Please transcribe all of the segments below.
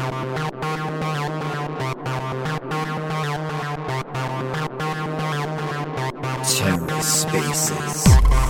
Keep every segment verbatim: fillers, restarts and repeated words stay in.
TerraSpaces.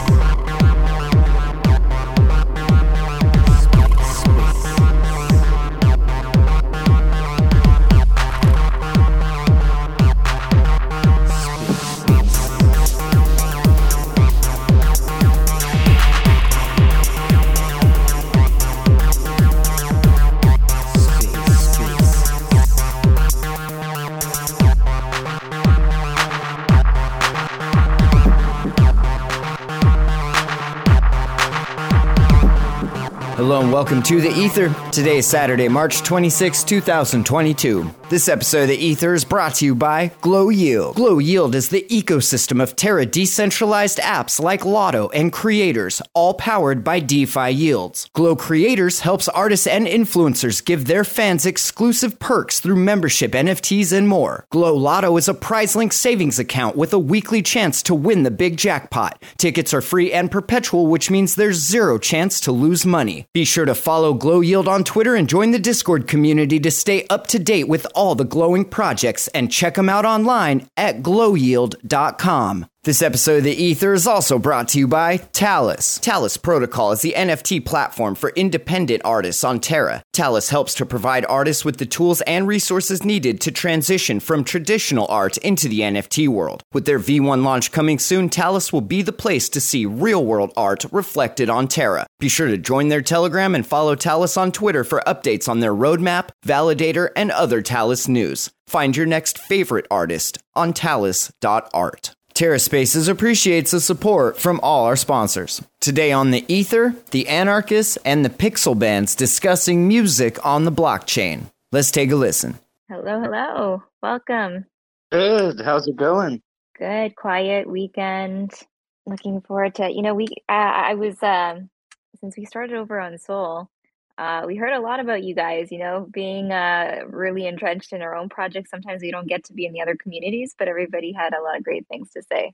Hello and welcome to The Ether. Today is Saturday, March twenty-sixth, two thousand twenty-two. This episode of The Ether is brought to you by GlowYield. GlowYield is the ecosystem of Terra decentralized apps like Lotto and Creators, all powered by DeFi Yields. Glow Creators helps artists and influencers give their fans exclusive perks through membership, N F Ts, and more. Glow Lotto is a prize-linked savings account with a weekly chance to win the big jackpot. Tickets are free and perpetual, which means there's zero chance to lose money. Be sure to follow GlowYield on Twitter and join the Discord community to stay up to date with all the glowing projects, and check them out online at glow yield dot com. This episode of The Ether is also brought to you by Talis. Talis Protocol is the N F T platform for independent artists on Terra. Talis helps to provide artists with the tools and resources needed to transition from traditional art into the N F T world. With their V one launch coming soon, Talis will be the place to see real-world art reflected on Terra. Be sure to join their Telegram and follow Talis on Twitter for updates on their roadmap, validator, and other Talis news. Find your next favorite artist on talis dot art. TerraSpaces appreciates the support from all our sponsors. Today on The Ether, the Anarchists and the Pixel Bands discussing music on the blockchain. Let's take a listen. Hello, hello. Welcome. Good. How's it going? Good, quiet weekend. Looking forward to, you know, we, uh, I was, um, since we started over on Soul, uh, we heard a lot about you guys, you know, being uh, really entrenched in our own projects. Sometimes we don't get to be in the other communities, but everybody had a lot of great things to say.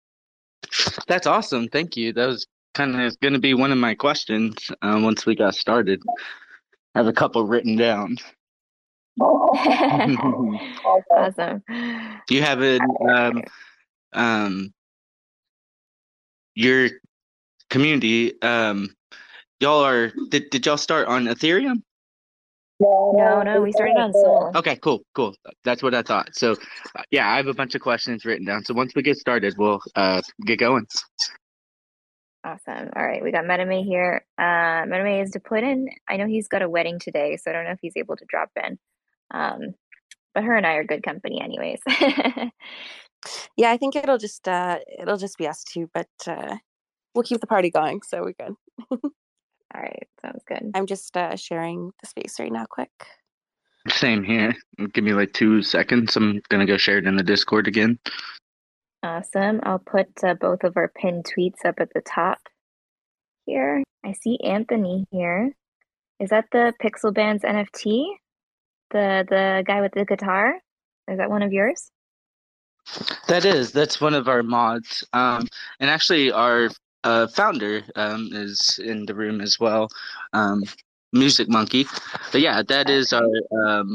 That's awesome. Thank you. That was kind of going to be one of my questions uh, once we got started. I have a couple written down. Awesome. Do you have it, um, um, your community, um, y'all are, did, did y'all start on Ethereum? No, no, we started on Soul. Okay, cool, cool. That's what I thought. So, uh, yeah, I have a bunch of questions written down. So once we get started, we'll uh, get going. Awesome. All right, we got Metame here. Uh, Metame is deployed in. I know he's got a wedding today, so I don't know if he's able to drop in. Um, but her and I are good company anyways. Yeah, I think it'll just uh it'll just be us two, but uh we'll keep the party going, so we're good. All right, sounds good. I'm just uh sharing the space right now quick. Same here. Give me like two seconds. I'm gonna go share it in the Discord again. Awesome. I'll put uh, both of our pinned tweets up at the top here. I see Anthony here. Is that the Pixel Bands N F T? The the guy with the guitar? Is that one of yours? That is. That's one of our mods. Um, and actually, our uh, founder um, is in the room as well, um, Music Monkey. But yeah, that is our um,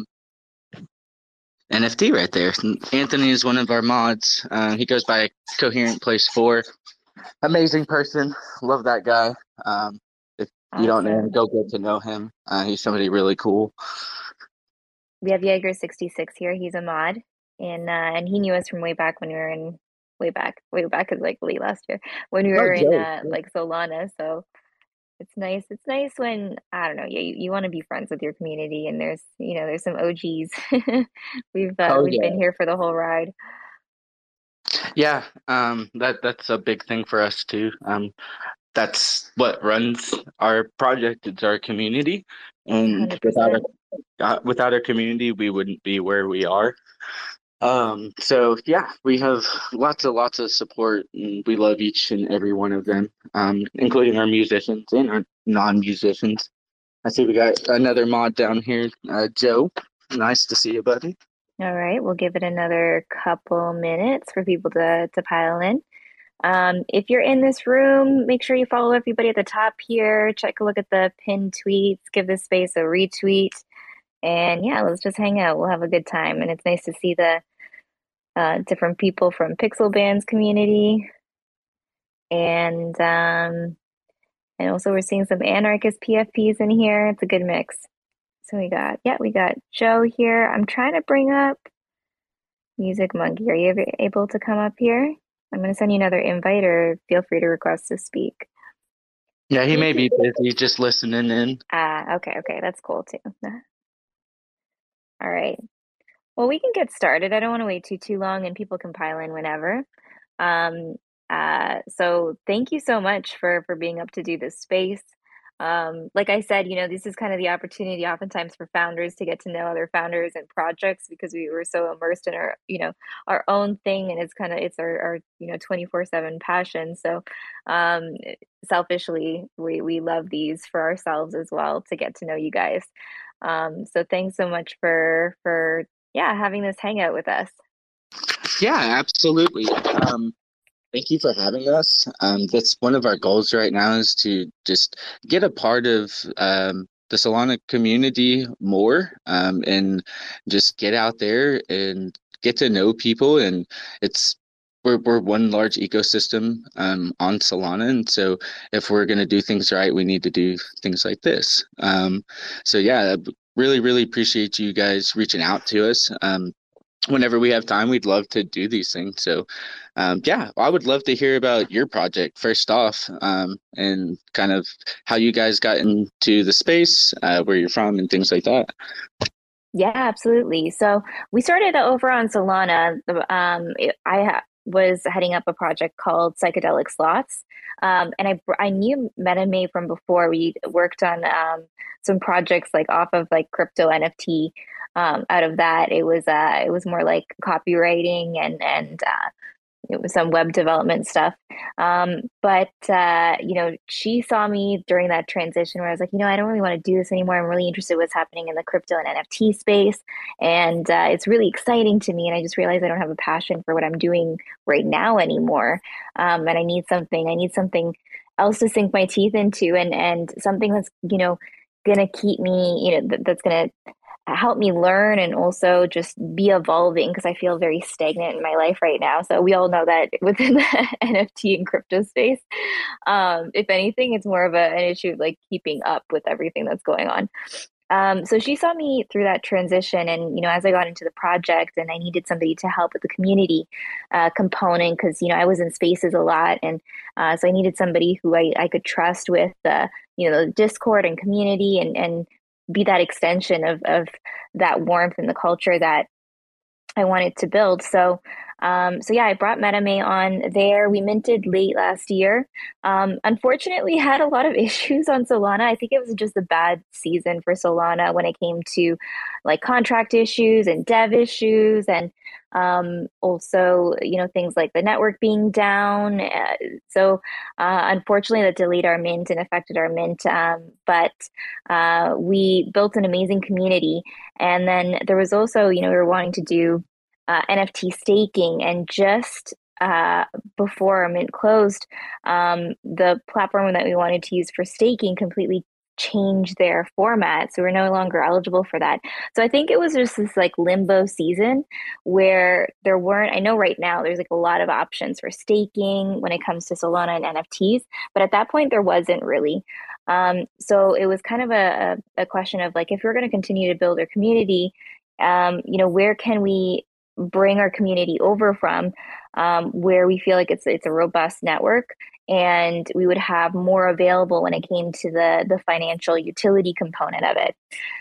N F T right there. Anthony is one of our mods. Uh, he goes by Coherent Place four. Amazing person. Love that guy. Um, if you don't know him, go get to know him. Uh, he's somebody really cool. We have Jaeger sixty-six here. He's a mod. And, uh, and he knew us from way back when we were in, way back, way back is like late last year, when we were in uh, like Solana. So it's nice. It's nice when, I don't know, yeah, you, you want to be friends with your community, and there's, you know, there's some O Gs. we've uh, Oh, we've yeah. been here for the whole ride. Yeah, um, that that's a big thing for us too. Um, that's what runs our project. It's our community, and without our, uh, without our community, we wouldn't be where we are. Um, so yeah, we have lots and lots of support, and we love each and every one of them, um, including our musicians and our non-musicians. I see we got another mod down here, uh, Joe. Nice to see you, buddy. All right, we'll give it another couple minutes for people to, to pile in. Um, if you're in this room, make sure you follow everybody at the top here. Check a look at the pinned tweets. Give this space a retweet. And yeah, let's just hang out. We'll have a good time. And it's nice to see the uh, different people from Pixel Bands community. And um, and also we're seeing some anarchist P F Ps in here. It's a good mix. So we got, yeah, we got Joe here. I'm trying to bring up Music Monkey. Are you ever able to come up here? I'm going to send you another invite, or feel free to request to speak. Yeah, he may be busy just listening in. Ah, okay, okay, that's cool too. All right. Well, we can get started. I don't want to wait too too long, and people can pile in whenever. Um, uh, so thank you so much for for being up to do this space. Um, like I said, you know, this is kind of the opportunity oftentimes for founders to get to know other founders and projects, because we were so immersed in our, you know, our own thing, and it's kind of it's our, our you know twenty-four seven passion. So um, selfishly, we we love these for ourselves as well, to get to know you guys. Um, so thanks so much for for yeah having this hangout with us. Yeah, absolutely. Um, thank you for having us. Um, that's one of our goals right now, is to just get a part of um, the Solana community more, um, and just get out there and get to know people. And it's we're we're one large ecosystem um, on Solana, and so if we're going to do things right, we need to do things like this. Um, so yeah, really really appreciate you guys reaching out to us. Um, whenever we have time, we'd love to do these things. So, um, yeah, I would love to hear about your project first off, um, and kind of how you guys got into the space, uh, where you're from, and things like that. Yeah, absolutely. So we started over on Solana. Um, it- I ha was heading up a project called Psychedelic Slots. Um, and I, I knew MetaMay from before. We worked on um, some projects like off of like crypto N F T. Um, out of that, it was uh, it was more like copywriting and and uh, it was some web development stuff. Um, but uh, you know, she saw me during that transition where I was like, you know, I don't really want to do this anymore. I'm really interested in what's happening in the crypto and N F T space, and uh, it's really exciting to me. And I just realized I don't have a passion for what I'm doing right now anymore, um, and I need something. I need something else to sink my teeth into, and and something that's you know gonna keep me, you know, th- that's gonna help me learn and also just be evolving, because I feel very stagnant in my life right now. So we all know that within the N F T and crypto space, um, if anything, it's more of a, an issue of like keeping up with everything that's going on. Um, so she saw me through that transition, and you know, as I got into the project, and I needed somebody to help with the community uh, component, because you know I was in spaces a lot, and uh, so I needed somebody who I, I could trust with the you know the Discord and community, and and be that extension of of that warmth and the culture that I wanted to build. So, um, so yeah, I brought MetaMay on there. We minted late last year. Um, unfortunately, had a lot of issues on Solana. I think it was just a bad season for Solana when it came to like contract issues and dev issues, and um, also you know things like the network being down. Uh, so, uh, unfortunately, that delayed our mint and affected our mint. Um, but uh, we built an amazing community, and then there was also you know we were wanting to do uh, N F T staking, and just uh, before our mint closed, um, the platform that we wanted to use for staking completely changed their format, so we're no longer eligible for that. So I think it was just this like limbo season where there weren't, I know right now there's like a lot of options for staking when it comes to Solana and N F Ts, but at that point there wasn't really. Um, so it was kind of a, a, a question of like, if we're going to continue to build our community, um, you know, where can we bring our community over from, um, where we feel like it's it's a robust network, and we would have more available when it came to the the financial utility component of it.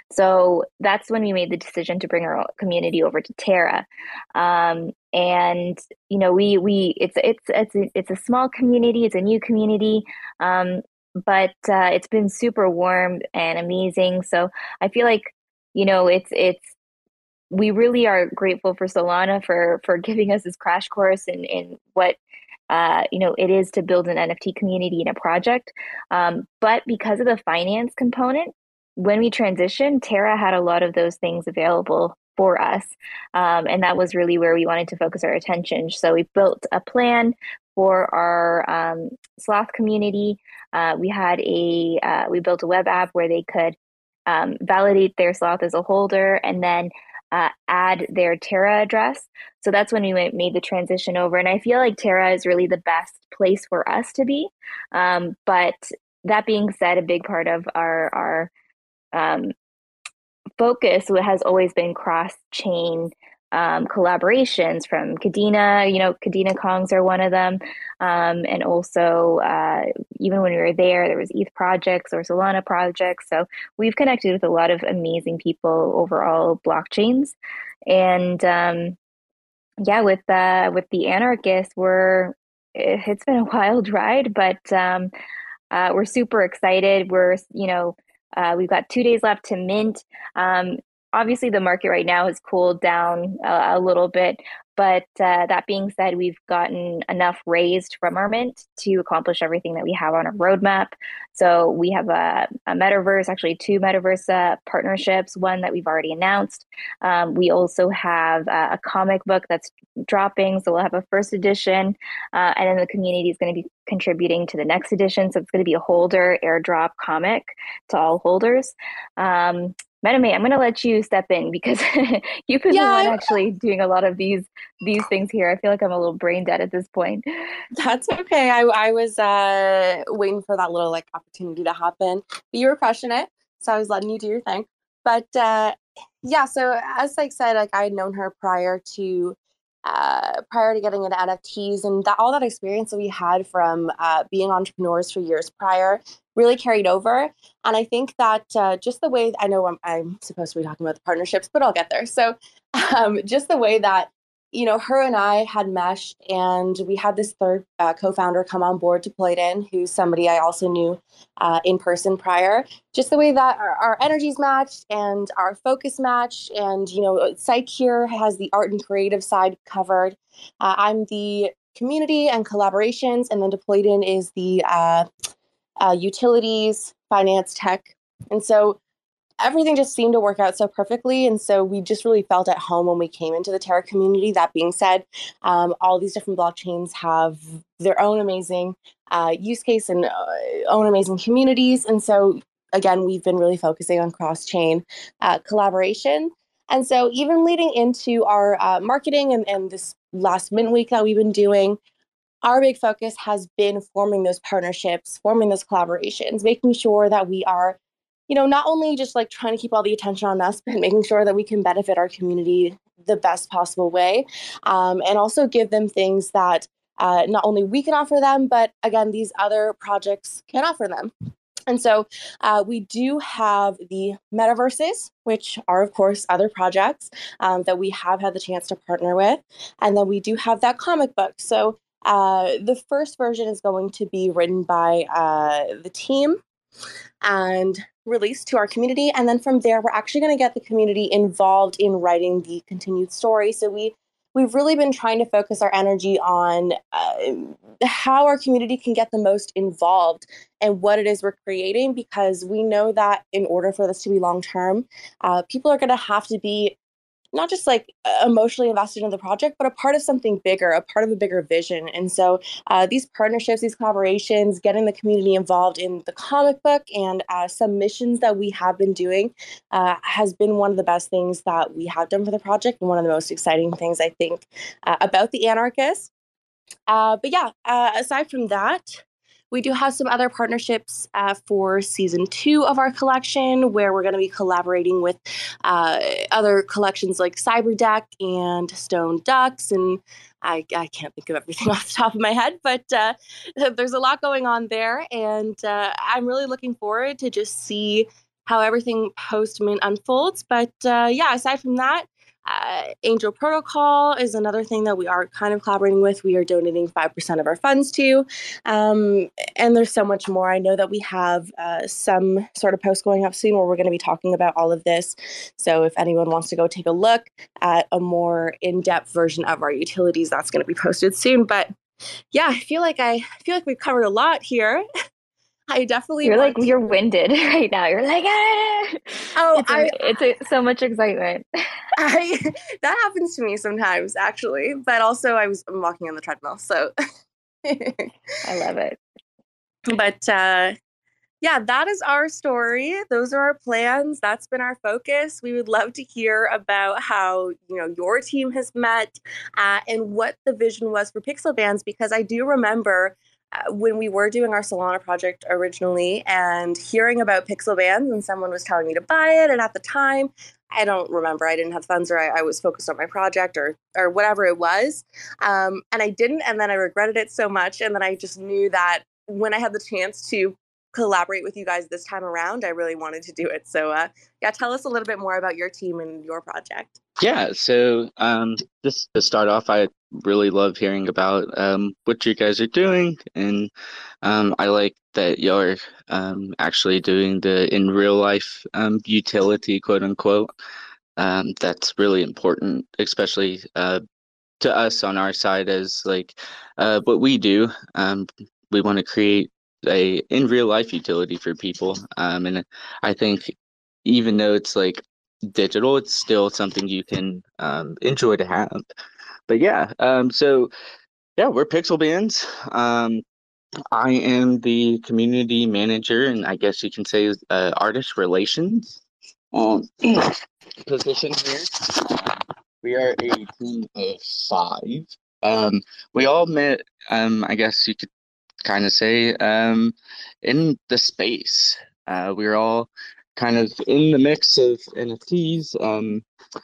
So that's when we made the decision to bring our community over to Terra. Um, and you know, we we it's it's it's a, it's a small community, it's a new community. Um, but uh, it's been super warm and amazing. So I feel like you know it's it's we really are grateful for Solana for for giving us this crash course in in what uh, you know it is to build an N F T community in a project. Um, but because of the finance component, when we transitioned, Terra had a lot of those things available for us, um, and that was really where we wanted to focus our attention. So we built a plan for our um, sloth community. Uh, we had a uh, we built a web app where they could um, validate their sloth as a holder, and then uh, add their Terra address. So that's when we went, made the transition over. And I feel like Terra is really the best place for us to be. Um, but that being said, a big part of our our um, focus has always been cross-chain um, collaborations from Kadena. You know, Kadena Kongs are one of them. Um, and also, uh, even when we were there, there was E T H projects or Solana projects. So we've connected with a lot of amazing people over all blockchains. And um, yeah, with uh, with the Anarchist, we're it's been a wild ride, but um, uh, we're super excited. We're, you know, uh, we've got two days left to mint. Um, obviously, the market right now has cooled down a, a little bit. But uh, that being said, we've gotten enough raised from our mint to accomplish everything that we have on our roadmap. So we have a, a metaverse, actually two metaverse uh, partnerships, one that we've already announced. Um, we also have uh, a comic book that's dropping. So we'll have a first edition, uh, and then the community is going to be contributing to the next edition. So it's going to be a holder airdrop comic to all holders. Um, MetaMate, I'm going to let you step in because you've been yeah, the one actually doing a lot of these these things here. I feel like I'm a little brain dead at this point. That's okay. I I was uh, waiting for that little like opportunity to happen, but you were crushing it, so I was letting you do your thing. But uh, yeah, so as like said, like I had known her prior to uh, prior to getting into N F Ts, and that all that experience that we had from uh, being entrepreneurs for years prior really carried over. And I think that uh, just the way, I know I'm, I'm supposed to be talking about the partnerships, but I'll get there. So um, just the way that, you know, her and I had meshed, and we had this third uh, co-founder come on board to Playden, who's somebody I also knew uh, in person prior. Just the way that our, our energies matched and our focus matched, and, you know, Psych here has the art and creative side covered. Uh, I'm the community and collaborations, and then Playden is the uh, uh, utilities, finance, tech. And so everything just seemed to work out so perfectly. And so we just really felt at home when we came into the Terra community. That being said, um, all these different blockchains have their own amazing uh, use case and uh, own amazing communities. And so, again, we've been really focusing on cross-chain uh, collaboration. And so even leading into our uh, marketing and, and this last Mint Week that we've been doing, our big focus has been forming those partnerships, forming those collaborations, making sure that we are, you know, not only just like trying to keep all the attention on us, but making sure that we can benefit our community the best possible way, um, and also give them things that uh, not only we can offer them, but again, these other projects can offer them. And so uh, we do have the metaverses, which are, of course, other projects um, that we have had the chance to partner with. And then we do have that comic book. So uh, the first version is going to be written by uh, the team and released to our community. And then from there, we're actually going to get the community involved in writing the continued story. So we, we've really been trying to focus our energy on uh, how our community can get the most involved and what it is we're creating, because we know that in order for this to be long-term, uh, people are going to have to be not just like emotionally invested in the project, but a part of something bigger, a part of a bigger vision. And so uh, these partnerships, these collaborations, getting the community involved in the comic book and uh, some missions that we have been doing uh, has been one of the best things that we have done for the project, and one of the most exciting things, I think, uh, about the Anarchist. Uh, but yeah, uh, aside from that, we do have some other partnerships uh, for season two of our collection, where we're going to be collaborating with uh, other collections like Cyberdeck and Stone Ducks. And I, I can't think of everything off the top of my head, but uh, there's a lot going on there. And uh, I'm really looking forward to just see how everything post-mint unfolds. But uh, yeah, aside from that, Uh, Angel Protocol is another thing that we are kind of collaborating with. We are donating five percent of our funds to. Um, and there's so much more. I know that we have uh, some sort of post going up soon where we're going to be talking about all of this. So if anyone wants to go take a look at a more in-depth version of our utilities, that's going to be posted soon. But yeah, I feel like I, I feel like we've covered a lot here. I definitely You're want like, you're winded right now. You're like, ah! Oh, it's, a, I, it's a, so much excitement. I, that happens to me sometimes, actually. But also, I was I'm walking on the treadmill, so I love it. But uh, Yeah, that is our story. Those are our plans. That's been our focus. We would love to hear about how, you know, your team has met uh, and what the vision was for Pixel Bands, because I do remember uh, when we were doing our Solana project originally and hearing about Pixel Bands and someone was telling me to buy it. And at the time, I don't remember. I didn't have funds or I, I was focused on my project or or whatever it was. Um, and I didn't. And then I regretted it so much. And then I just knew that when I had the chance to collaborate with you guys this time around, I really wanted to do it. So uh, yeah, tell us a little bit more about your team and your project. Yeah, so um, just to start off, I really love hearing about um, what you guys are doing, and um, I like that you're um, actually doing the in real life um, utility, quote unquote. Um, that's really important, especially uh, to us on our side as like uh, what we do. Um, we want to create a in real life utility for people, um, and I think even though it's like digital, it's still something you can um, enjoy to have. But yeah, um, so yeah, we're Pixel Bands. Um, I am the community manager, and I guess you can say uh, artist relations um, position here. We are a team of five. Um, we all met, um, I guess you could kind of say, um, in the space. Uh, we were all kind of in the mix of N F Ts. Um,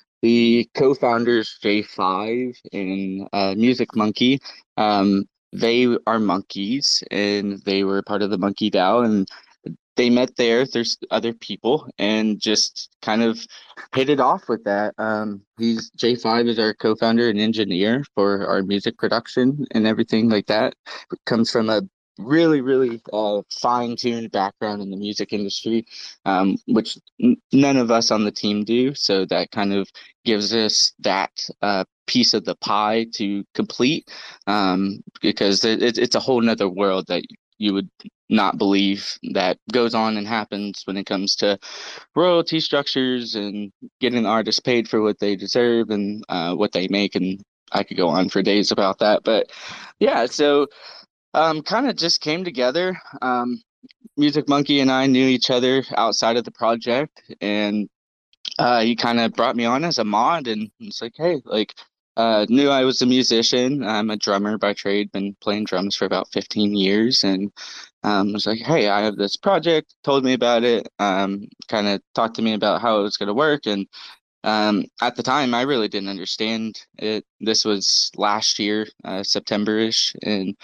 the co-founders, J five and uh, Music Monkey, um, they are monkeys and they were part of the Monkey DAO, and they met there. There's other people and just kind of hit it off with that. Um, he's J five is our co-founder and engineer for our music production and everything like that. It comes from a really, really uh, fine-tuned background in the music industry, um, which n- none of us on the team do. So that kind of gives us that uh, piece of the pie to complete, um, because it, it's a whole nother world that you would not believe that goes on and happens when it comes to royalty structures and getting the artists paid for what they deserve and uh, what they make. And I could go on for days about that. But yeah, so um, kind of just came together. Um, Music Monkey and I knew each other outside of the project, and uh, he kind of brought me on as a mod, and it's like, hey, like, uh, knew I was a musician. I'm a drummer by trade, been playing drums for about fifteen years, and um, was like, hey, I have this project, told me about it, um, kind of talked to me about how it was going to work, and um, at the time, I really didn't understand it. This was last year, uh, September-ish, and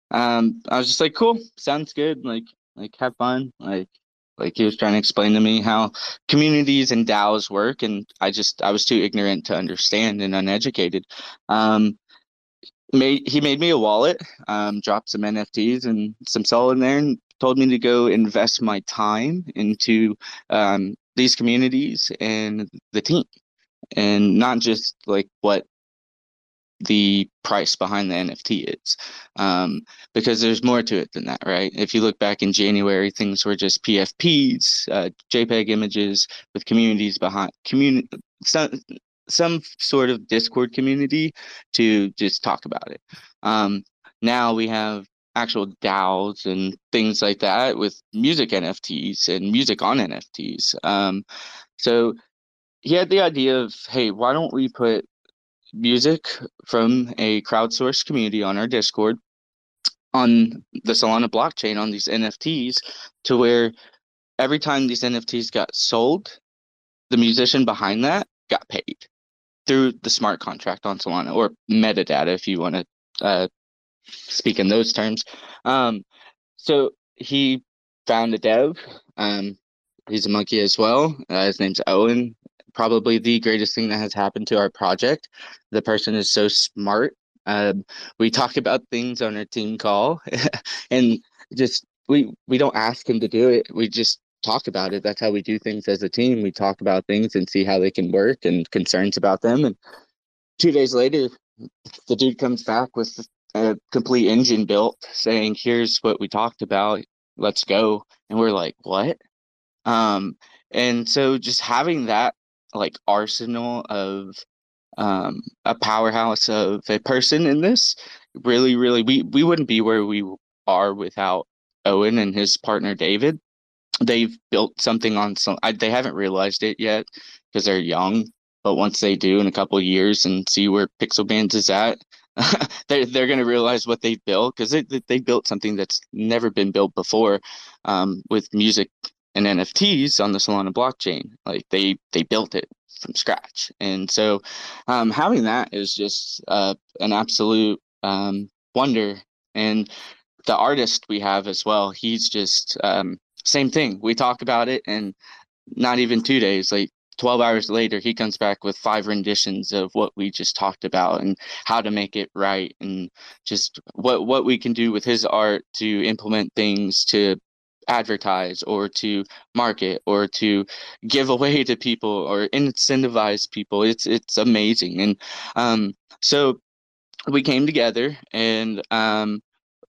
um, I was just like, cool, sounds good. Like, like have fun. Like, like he was trying to explain to me how communities and DAOs work, and I just I was too ignorant to understand and uneducated. Um, made he made me a wallet, um, dropped some N F Ts and some Sol in there, and told me to go invest my time into um, these communities and the team, and not just like what the price behind the N F T is, um, because there's more to it than that, right? If you look back in January, things were just P F Ps, uh, JPEG images with communities behind community, some some sort of Discord community to just talk about it. Um, now we have actual DAOs and things like that with music N F Ts and music on N F Ts. Um, so he had the idea of, hey, why don't we put music from a crowdsourced community on our Discord on the Solana blockchain on these N F Ts, to where every time these N F Ts got sold, the musician behind that got paid through the smart contract on Solana, or metadata if you want to uh, speak in those terms. Um, so he found a dev. Um, he's a monkey as well. Uh, his name's Owen. Probably the greatest thing that has happened to our project. The person is so smart. Um, we talk about things on our team call, and just we we don't ask him to do it. We just talk about it. That's how we do things as a team. We talk about things and see how they can work and concerns about them. And two days later, the dude comes back with a complete engine built, saying, "Here's what we talked about. Let's go." And we're like, "What?" Um, and so just having that like arsenal of um, a powerhouse of a person in this, really, really, we we wouldn't be where we are without Owen and his partner David. they've built something on some. I, they haven't realized it yet because they're young. But once they do in a couple of years and see where Pixel Bands is at, they're they're going to realize what they've built, because they they built something that's never been built before, um, with music and N F Ts on the Solana blockchain. Like they they built it from scratch, and so um, having that is just uh, an absolute um, wonder. And the artist we have as well, he's just um, same thing. We talk about it, and not even two days, like twelve hours later, he comes back with five renditions of what we just talked about and how to make it right, and just what what we can do with his art to implement things to advertise or to market or to give away to people or incentivize people. It's it's amazing. And um, so we came together, and um,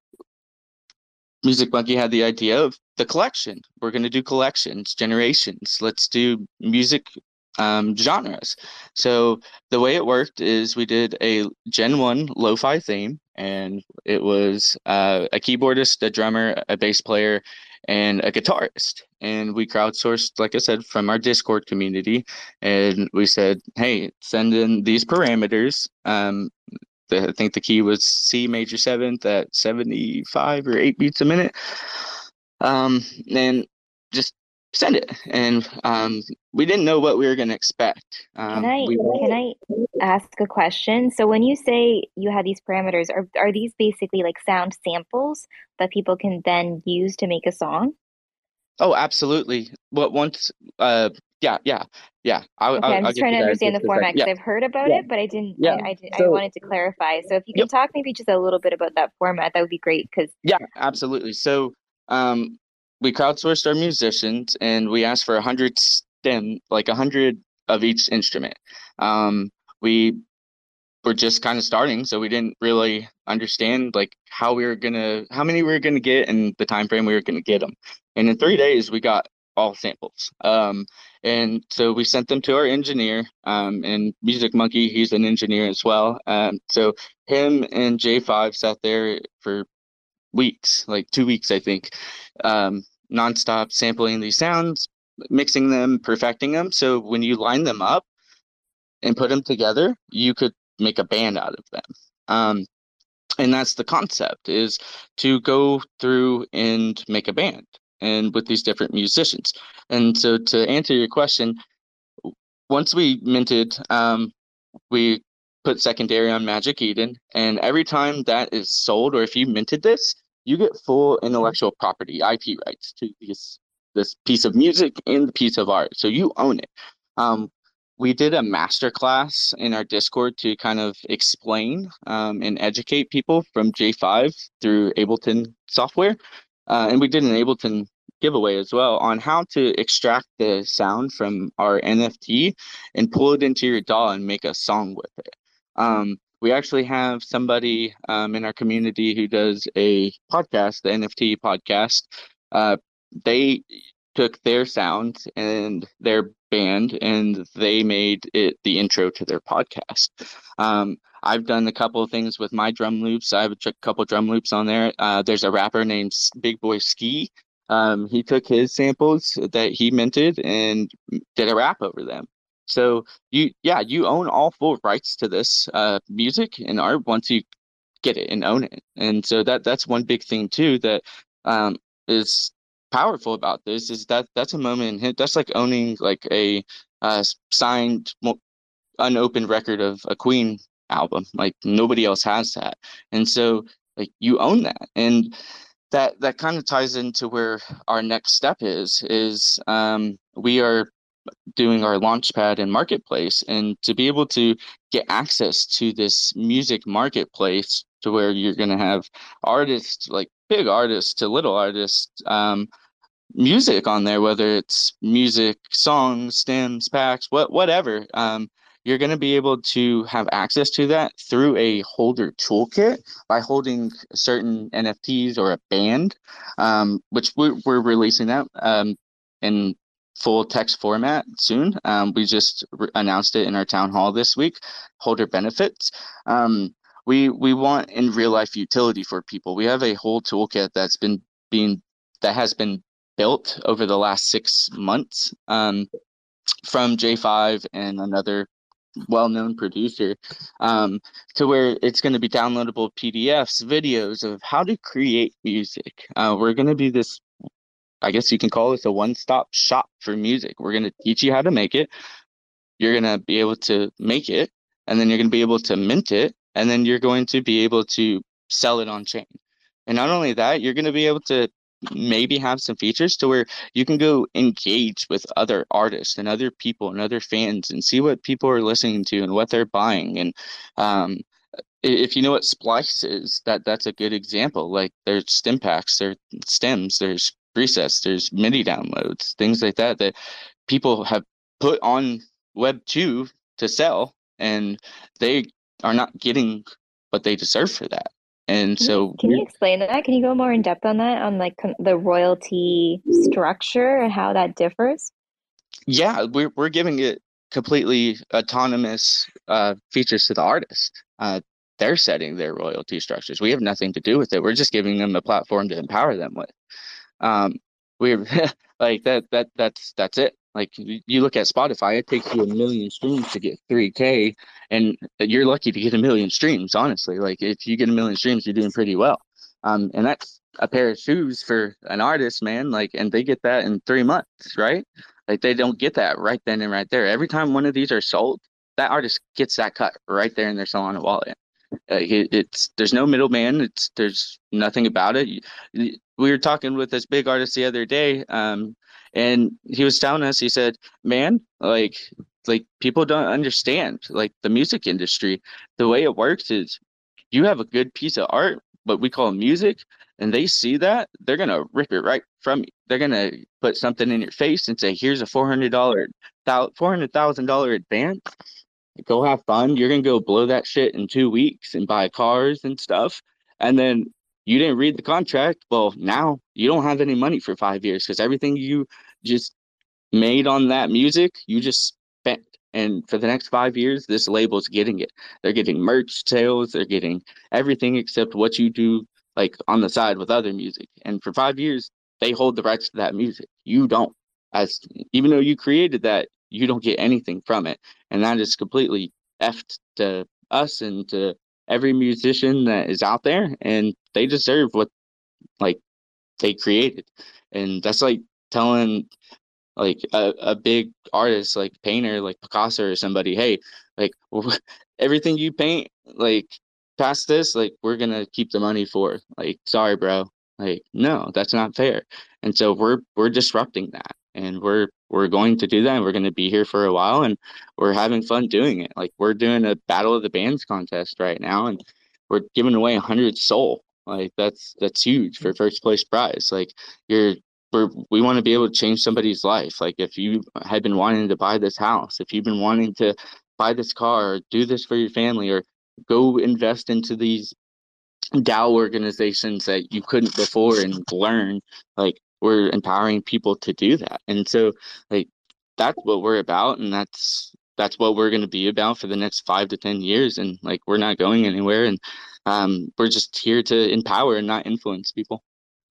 Music Monkey had the idea of the collection. We're going to do collections, generations. Let's do music um, genres. So the way it worked is we did a Gen one lo-fi theme, and it was uh, a keyboardist, a drummer, a bass player, and a guitarist. And we crowdsourced, like I said, from our Discord community, and we said, hey, send in these parameters. Um, the, I think the key was C major seventh at seventy-five or eight beats a minute. Um, and just send it. And um, we didn't know what we were going to expect. Um, Can I we, can I ask a question? So when you say you have these parameters, are are these basically like sound samples that people can then use to make a song? oh, absolutely. What once, uh, yeah, yeah, yeah. I'll, Okay, I'll, I'm I'll just get trying to to that in understand the just a second. format Yeah, because I've heard about yeah, it, but I didn't. I, yeah. I, did- I So, wanted to clarify. So if you can yep, talk maybe just a little bit about that format, that would be great. Because yeah, absolutely. So, um, we crowdsourced our musicians, and we asked for a hundred stem, like a hundred of each instrument. Um, we were just kind of starting, so we didn't really understand like how we were gonna, how many we were gonna get, and the time frame we were gonna get them. And in three days, we got all samples. Um, and so we sent them to our engineer, um, and Music Monkey, he's an engineer as well. Um, so him and J five sat there for weeks, like two weeks, I think, um, nonstop sampling these sounds, mixing them, perfecting them. So when you line them up and put them together, you could make a band out of them. Um, and that's the concept, is to go through and make a band and with these different musicians. And so to answer your question, once we minted, um, we put secondary on Magic Eden, and every time that is sold, or if you minted this, you get full intellectual property, I P rights to this this piece of music and the piece of art. So you own it. Um, we did a master class in our Discord to kind of explain um, and educate people from J five through Ableton software. Uh, and we did an Ableton giveaway as well on how to extract the sound from our N F T and pull it into your D A W and make a song with it. Um, we actually have somebody um, in our community who does a podcast, the N F T podcast. Uh, they took their sound and their band, and they made it the intro to their podcast. Um, I've done a couple of things with my drum loops. I have a couple drum loops on there. Uh, there's a rapper named Big Boy Ski. Um, he took his samples that he minted and did a rap over them. So you, yeah, you own all full rights to this uh, music and art once you get it and own it. And so that that's one big thing too that um, is powerful about this, is that that's a moment in, that's like owning like a uh, signed unopened record of a Queen album. Like nobody else has that, and so like you own that. And that that kind of ties into where our next step is is um, we are doing our launchpad and marketplace, and to be able to get access to this music marketplace to where you're going to have artists, like big artists to little artists, um, music on there, whether it's music, songs, stems, packs, what whatever. Um, you're going to be able to have access to that through a holder toolkit by holding certain N F Ts or a band, um, which we're, we're releasing that um, in full text format soon. Um, we just re- announced it in our town hall this week. Holder benefits. Um, we we want in real life utility for people. We have a whole toolkit that's been being that has been built over the last six months um, from J five and another well-known producer, um, to where it's going to be downloadable P D Fs, videos of how to create music. Uh, we're going to be this, I guess you can call this a one-stop shop for music. We're going to teach you how to make it. You're going to be able to make it, and then you're going to be able to mint it, and then you're going to be able to sell it on chain. And not only that, you're going to be able to maybe have some features to where you can go engage with other artists and other people and other fans and see what people are listening to and what they're buying. And um, if you know what Splice is, that that's a good example. Like there's stim packs, there's stems, there's presets, there's MIDI downloads, things like that that people have put on Web two to sell, and they are not getting what they deserve for that. And Can so you, can you explain that? Can you go more in depth on that, on like con- the royalty structure and how that differs? yeah, we're we're giving it completely autonomous uh, features to the artist. Uh, they're setting their royalty structures. We have nothing to do with it. We're just giving them a platform to empower them with. Um, we're like that. That that's that's it. Like you look at Spotify, it takes you a million streams to get three K, and you're lucky to get a million streams. Honestly, like if you get a million streams, you're doing pretty well. Um, and that's a pair of shoes for an artist, man. Like, and they get that in three months, right? Like they don't get that right then and right there. Every time one of these are sold, that artist gets that cut right there in their Solana wallet. Uh, it, it's there's no middleman. It's there's nothing about it. We were talking with this big artist the other day, um, and he was telling us. He said, "Man, like like people don't understand like the music industry. The way it works is you have a good piece of art, what we call music, and they see that they're gonna rip it right from you. They're gonna put something in your face and say, "Here's a four hundred dollar, four hundred thousand dollar advance." Go have fun. You're gonna go blow that shit in two weeks and buy cars and stuff. And then you didn't read the contract. Well, now you don't have any money for five years because everything you just made on that music, you just spent. And for the next five years, this label's getting it. They're getting merch sales, they're getting everything except what you do like on the side with other music. And for five years, they hold the rights to that music. You don't. As even though you created that, you don't get anything from it. And that is completely effed to us and to every musician that is out there. And they deserve what like they created. And that's like telling like a, a big artist like painter like Picasso or somebody, hey, like everything you paint like past this, like we're gonna keep the money for. Like, sorry, bro. Like, no, that's not fair. And so we're we're disrupting that, and we're we're going to do that, and we're going to be here for a while, and we're having fun doing it. Like we're doing a Battle of the Bands contest right now, and we're giving away a hundred soul. Like that's that's huge for first place prize. Like you're we're, we want to be able to change somebody's life. Like if you had been wanting to buy this house, if you've been wanting to buy this car, or do this for your family, or go invest into these DAO organizations that you couldn't before and learn, like we're empowering people to do that. And so like that's what we're about, and that's that's what we're going to be about for the next five to ten years. And like we're not going anywhere, and um, we're just here to empower and not influence people.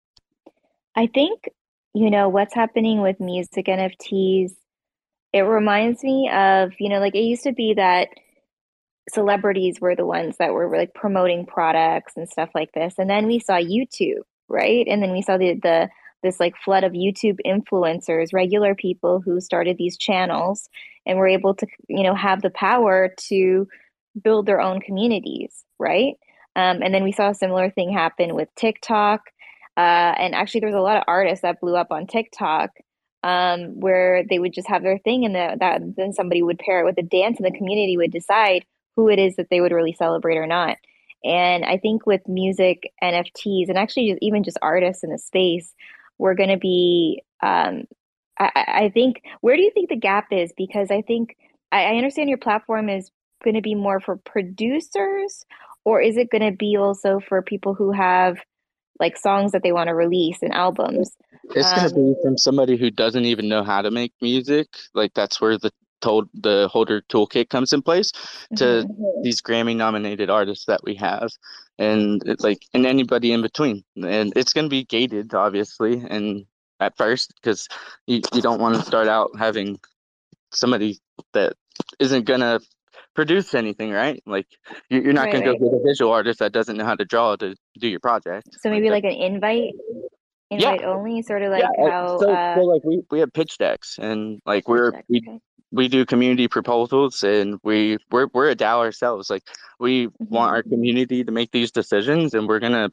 I think, you know, what's happening with music N F Ts, it reminds me of, you know, like it used to be that celebrities were the ones that were like promoting products and stuff like this. And then we saw YouTube, right? And then we saw the the this like flood of YouTube influencers, regular people who started these channels and were able to, you know, have the power to build their own communities, right? Um, and then we saw a similar thing happen with TikTok. Uh, and actually, there's a lot of artists that blew up on TikTok, um, where they would just have their thing, and the, that then somebody would pair it with a dance, and the community would decide who it is that they would really celebrate or not. And I think with music N F Ts, and actually just, even just artists in the space, we're going to be. Um, I, I think where do you think the gap is? Because I think I, I understand your platform is going to be more for producers, or is it going to be also for people who have like songs that they want to release and albums? It's um, going to be from somebody who doesn't even know how to make music. Like that's where the told the Holder toolkit comes in place to mm-hmm. these Grammy nominated artists that we have, and it's like and anybody in between. And it's going to be gated, obviously, and at first, because you, you don't want to start out having somebody that isn't gonna produce anything, right? Like you- you're not Right, gonna go right. get a visual artist that doesn't know how to draw to do your project. So Like maybe that. like an invite, Yeah, invite only, sort of yeah. like uh, how So so uh like we we have pitch decks, and like pitch we're deck, we okay. we do community proposals, and we we're we're a DAO ourselves. Like we Hmm. want our community to make these decisions, and we're gonna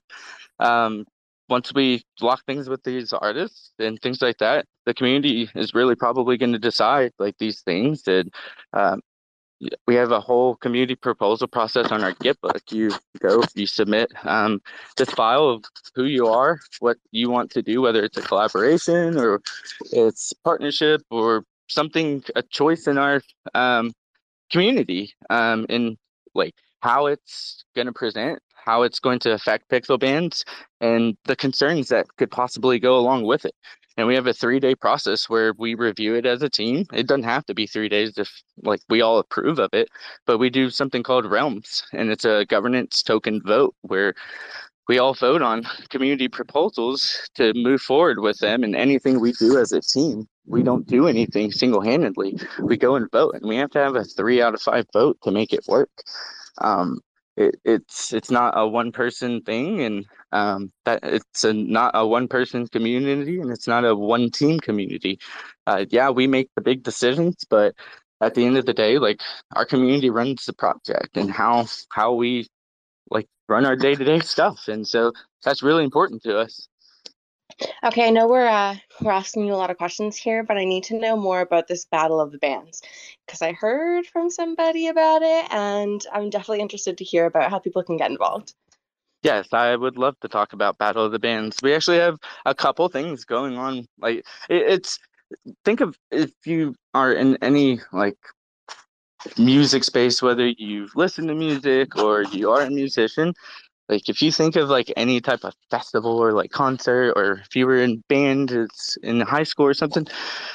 um once we lock things with these artists and things like that, the community is really probably going to decide like these things. And um, we have a whole community proposal process on our Gitbook. You go, you submit um, this file of who you are, what you want to do, whether it's a collaboration or it's partnership or something, a choice in our um, community, um, in like how it's going to present, how it's going to affect pixel bands, and the concerns that could possibly go along with it. And we have a three day process where we review it as a team. It doesn't have to be three days if like we all approve of it, but we do something called Realms, and it's a governance token vote where we all vote on community proposals to move forward with them. And anything we do as a team, we don't do anything single-handedly. We go and vote, and we have to have a three out of five vote to make it work. Um, it, it's it's not a one person thing, and um, that it's a not a one person community, and it's not a one team community. Uh, yeah, we make the big decisions, but at the end of the day, like our community runs the project, and how how we like run our day-to-day stuff, and so that's really important to us. Okay, I know we're uh, we're asking you a lot of questions here, but I need to know more about this Battle of the Bands because I heard from somebody about it, and I'm definitely interested to hear about how people can get involved. Yes, I would love to talk about Battle of the Bands. We actually have a couple things going on. Like it, it's think of if you are in any like music space, whether you listen to music or you are a musician. Like if you think of like any type of festival or like concert, or if you were in band, it's in high school or something,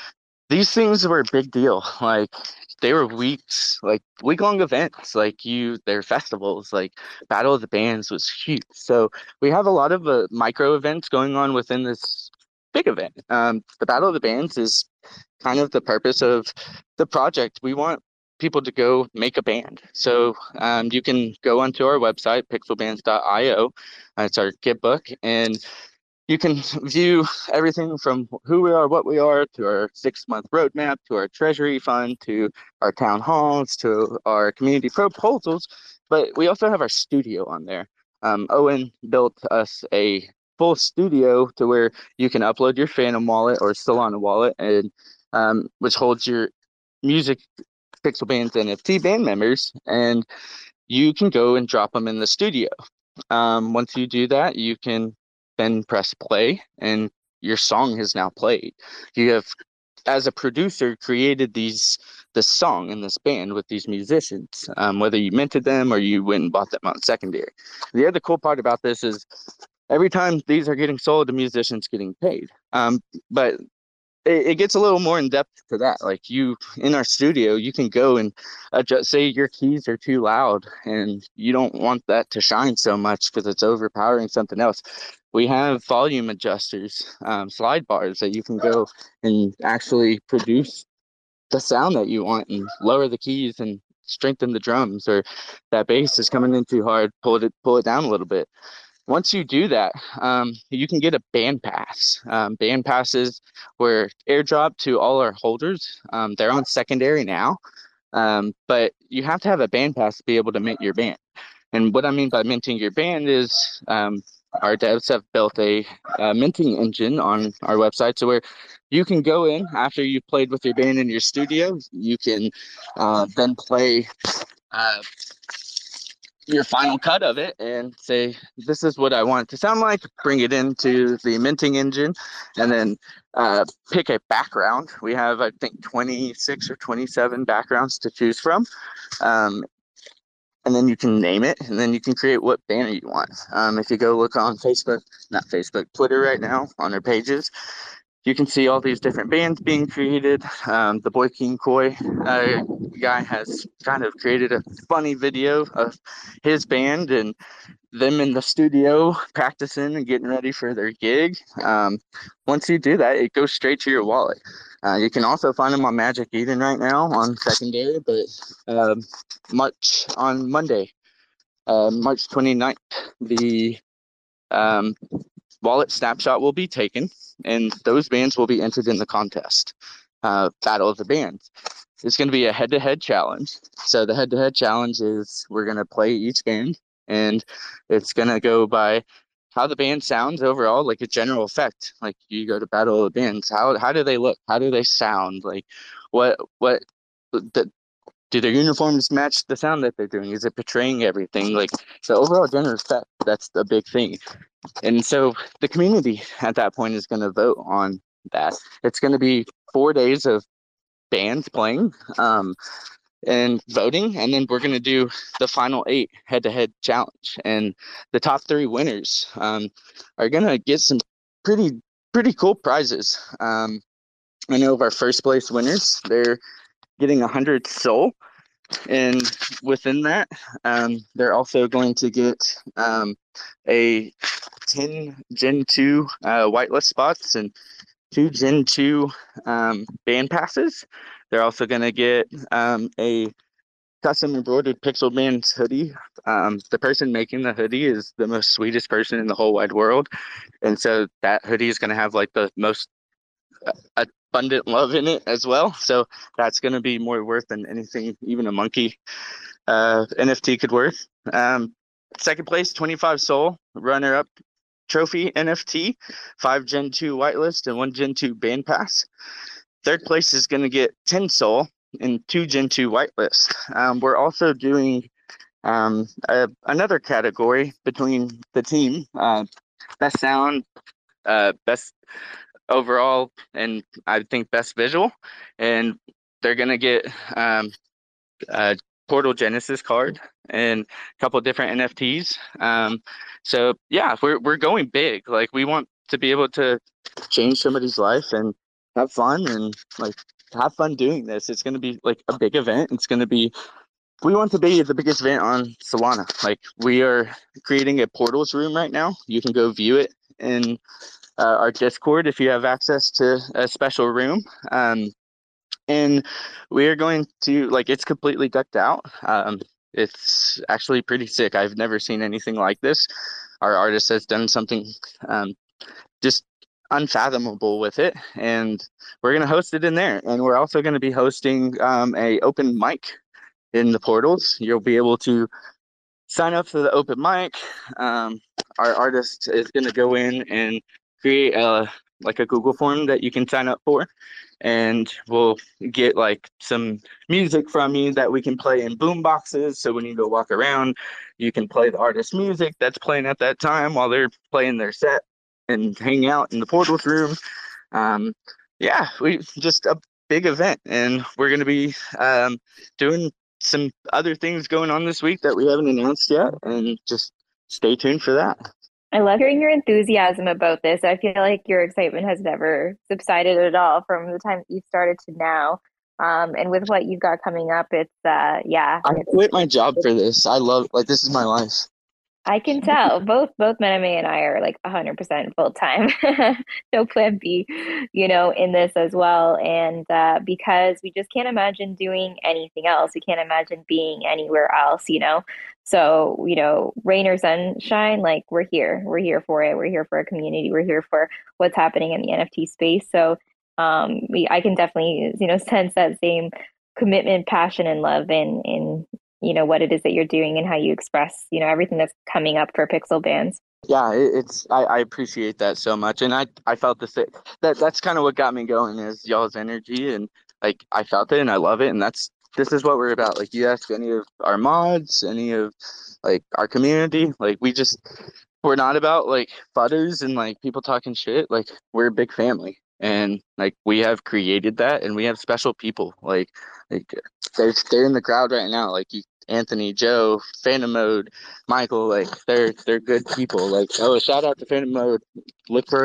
these things were a big deal. Like they were weeks, like week long events. Like you, they're festivals. Like Battle of the Bands was huge. So we have a lot of uh, micro events going on within this big event. Um, the Battle of the Bands is kind of the purpose of the project. We want people to go make a band. So um, you can go onto our website, pixel bands dot io. Uh, it's our Gitbook, and you can view everything from who we are, what we are, to our six-month roadmap, to our treasury fund, to our town halls, to our community proposals. But we also have our studio on there. Um, Owen built us a full studio to where you can upload your Phantom wallet or Solana wallet, and um, which holds your music Pixel Band's N F T band members, and you can go and drop them in the studio. Um, once you do that, you can then press play, and your song has now played. You have, as a producer, created these this song in this band with these musicians, um, whether you minted them or you went and bought them on secondary. The other cool part about this is every time these are getting sold, the musician's getting paid. Um, but it, it gets a little more in depth to that. Like you in our studio, you can go and adjust, say your keys are too loud and you don't want that to shine so much because it's overpowering something else. We have volume adjusters, um, slide bars that you can go and actually produce the sound that you want and lower the keys and strengthen the drums, or that bass is coming in too hard, pull it pull it down a little bit. Once you do that, um, you can get a band pass. Um, band passes were airdropped to all our holders. Um, they're on secondary now, um, but you have to have a band pass to be able to mint your band. And what I mean by minting your band is um, our devs have built a, a minting engine on our website, so where you can go in after you've played with your band in your studio, you can uh, then play uh, your final cut of it and say, this is what I want it to sound like, bring it into the minting engine, and then uh, pick a background. We have, I think, twenty-six or twenty-seven backgrounds to choose from. Um, and then you can name it, and then you can create what banner you want. Um, if you go look on Facebook, not Facebook, Twitter right now on our pages, you can see all these different bands being created. Um, the Boy King Koi uh, guy has kind of created a funny video of his band and them in the studio practicing and getting ready for their gig. Um, once you do that, it goes straight to your wallet. Uh, you can also find them on Magic Eden right now on Secondary, but um, March on Monday, uh, March twenty-ninth, the um, wallet snapshot will be taken, and those bands will be entered in the contest. Uh, Battle of the Bands. It's going to be a head-to-head challenge. So the head-to-head challenge is we're going to play each band, and it's going to go by how the band sounds overall, like a general effect. Like you go to Battle of the Bands, how how do they look? How do they sound? Like what what the do their uniforms match the sound that they're doing? Is it portraying everything? Like the overall general effect, that's the big thing. And so the community at that point is going to vote on that. It's going to be four days of bands playing um, and voting, and then we're going to do the final eight head-to-head challenge. And the top three winners um, are going to get some pretty pretty cool prizes. Um, I know of our first place winners, they're getting one hundred soul. And within that, um, they're also going to get um, a ten Gen two uh, whitelist spots and two Gen two um, band passes. They're also going to get um, a custom embroidered Pixel Bands hoodie. Um, the person making the hoodie is the most sweetest person in the whole wide world. And so that hoodie is going to have like the most uh, abundant love in it as well. So that's going to be more worth than anything even a monkey uh, N F T could worth. Um, second place, twenty-five soul. Runner up trophy N F T, five Gen two whitelist and one Gen two band pass. Third place is going to get ten soul and two Gen two whitelist. Um, we're also doing um, a, another category between the team, uh, best sound, uh, best overall, and I think best visual. And they're going to get um, a Portal Genesis card and a couple different N F Ts. Um, so yeah, we're we're going big. Like we want to be able to change somebody's life and have fun and like have fun doing this. It's going to be like a big event. It's going to be, we want to be the biggest event on Solana. Like we are creating a portals room right now. You can go view it in uh, our Discord if you have access to a special room. Um, and we are going to, like, it's completely decked out. Um, it's actually pretty sick. I've never seen anything like this. Our artist has done something um, just unfathomable with it, and we're going to host it in there. And we're also going to be hosting um, a open mic in the portals. You'll be able to sign up for the open mic. Um, our artist is going to go in and create a like a Google form that you can sign up for, and we'll get like some music from you that we can play in boom boxes. So when you go walk around, you can play the artist's music that's playing at that time while they're playing their set and hang out in the portals room. Um, yeah, we just a big event, and we're going to be um, doing some other things going on this week that we haven't announced yet, and just stay tuned for that. I love hearing your enthusiasm about this. I feel like your excitement has never subsided at all from the time you started to now. Um, and with what you've got coming up, it's, uh, yeah. I quit my job for this. I love, like, this is my life. I can tell both both Mename and I are like one hundred percent full time. No plan B, you know, in this as well. And uh, because we just can't imagine doing anything else. We can't imagine being anywhere else, you know. So, you know, rain or sunshine, like we're here. We're here for it. We're here for a community. We're here for what's happening in the N F T space. So um, we I can definitely, you know, sense that same commitment, passion, and love in in you know, what it is that you're doing and how you express, you know, everything that's coming up for Pixel Bands. Yeah, it, it's, I, I appreciate that so much. And I, I felt the same. That, that's kind of what got me going is y'all's energy. And like, I felt it and I love it. And that's, this is what we're about. Like you ask any of our mods, any of like our community, like we just, we're not about like fudders and like people talking shit. Like we're a big family. And like we have created that, and we have special people like like they're they're in the crowd right now. Like you, Anthony, Joe, Phantom Mode, Michael. Like they're they're good people. Like oh, shout out to Phantom Mode. Look for a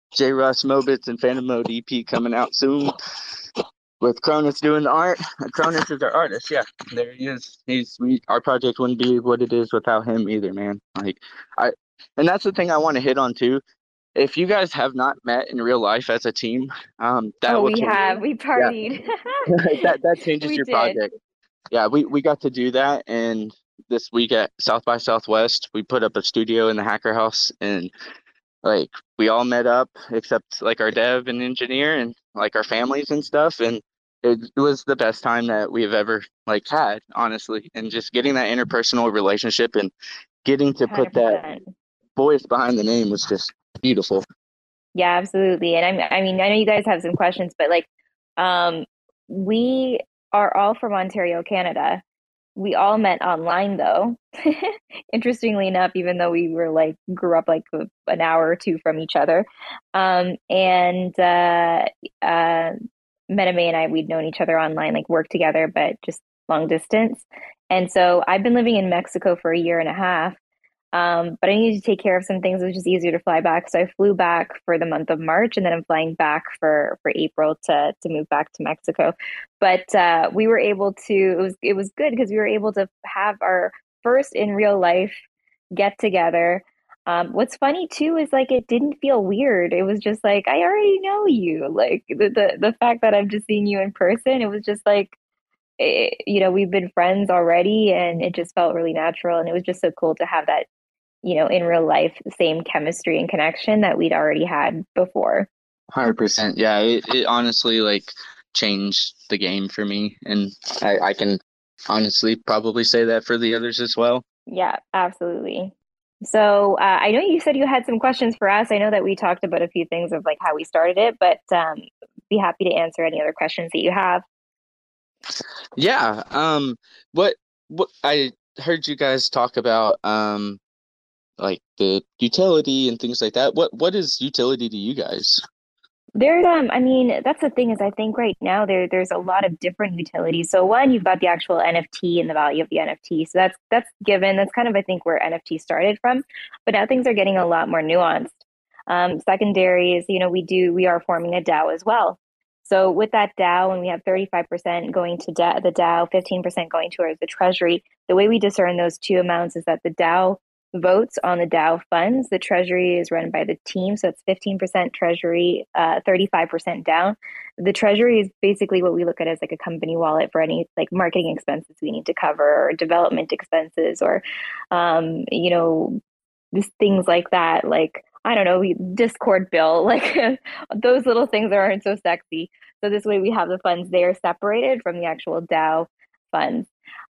J. Russ Mobits and Phantom Mode E P coming out soon. With Cronus doing the art. Cronus is our artist. Yeah, there he is. He's we. Our project wouldn't be what it is without him either, man. Like, I, and that's the thing I want to hit on too. If you guys have not met in real life as a team, um, that Oh, will we change. have. We Yeah, partied. that that changes We your did. project. Yeah, we we got to do that, and this week at South by Southwest, we put up a studio in the Hacker House, and like we all met up except like our dev and engineer and like our families and stuff, and it, it was the best time that we've ever like had, honestly. And just getting that interpersonal relationship and getting to put that one hundred percent. voice behind the name was just beautiful. Yeah, absolutely. And I'm, I mean, I know you guys have some questions, but like, um, we are all from Ontario, Canada. We all met online though. Interestingly enough, even though we were like grew up like a- an hour or two from each other. Um, and uh, uh, Metame and I, we'd known each other online, like worked together, but just long distance. And so I've been living in Mexico for a year and a half. Um, but I needed to take care of some things. It was just easier to fly back. So I flew back for the month of March, and then I'm flying back for for April to to move back to Mexico. But uh, we were able to. It was it was good because we were able to have our first in real life get together. Um, what's funny too is like it didn't feel weird. It was just like I already know you. Like the the, the fact that I've just seen you in person, it was just like it, you know, we've been friends already, and it just felt really natural. And it was just so cool to have that, you know, in real life, same chemistry and connection that we'd already had before. one hundred percent. Yeah, it, it honestly like changed the game for me, and I, I can honestly probably say that for the others as well. Yeah, absolutely. So uh, I know you said you had some questions for us. I know that we talked about a few things of like how we started it, but um, be happy to answer any other questions that you have. Yeah. Um. What? What? I heard you guys talk about um, like the utility and things like that. What? What is utility to you guys? There's um, I mean, that's the thing is I think right now there there's a lot of different utilities. So one, you've got the actual N F T and the value of the N F T. So that's that's given. That's kind of I think where N F T started from. But now things are getting a lot more nuanced. Um, secondary is, you know, we do we are forming a DAO as well. So with that DAO, and we have thirty-five percent going to da- the DAO, fifteen percent going towards the treasury. The way we discern those two amounts is that the DAO votes on the DAO funds. The treasury is run by the team, so it's fifteen percent treasury, uh, thirty-five percent DAO. The treasury is basically what we look at as like a company wallet for any like marketing expenses we need to cover, or development expenses, or um, you know, just things like that. Like I don't know, Discord bill, like those little things that aren't so sexy. So this way we have the funds there separated from the actual DAO funds.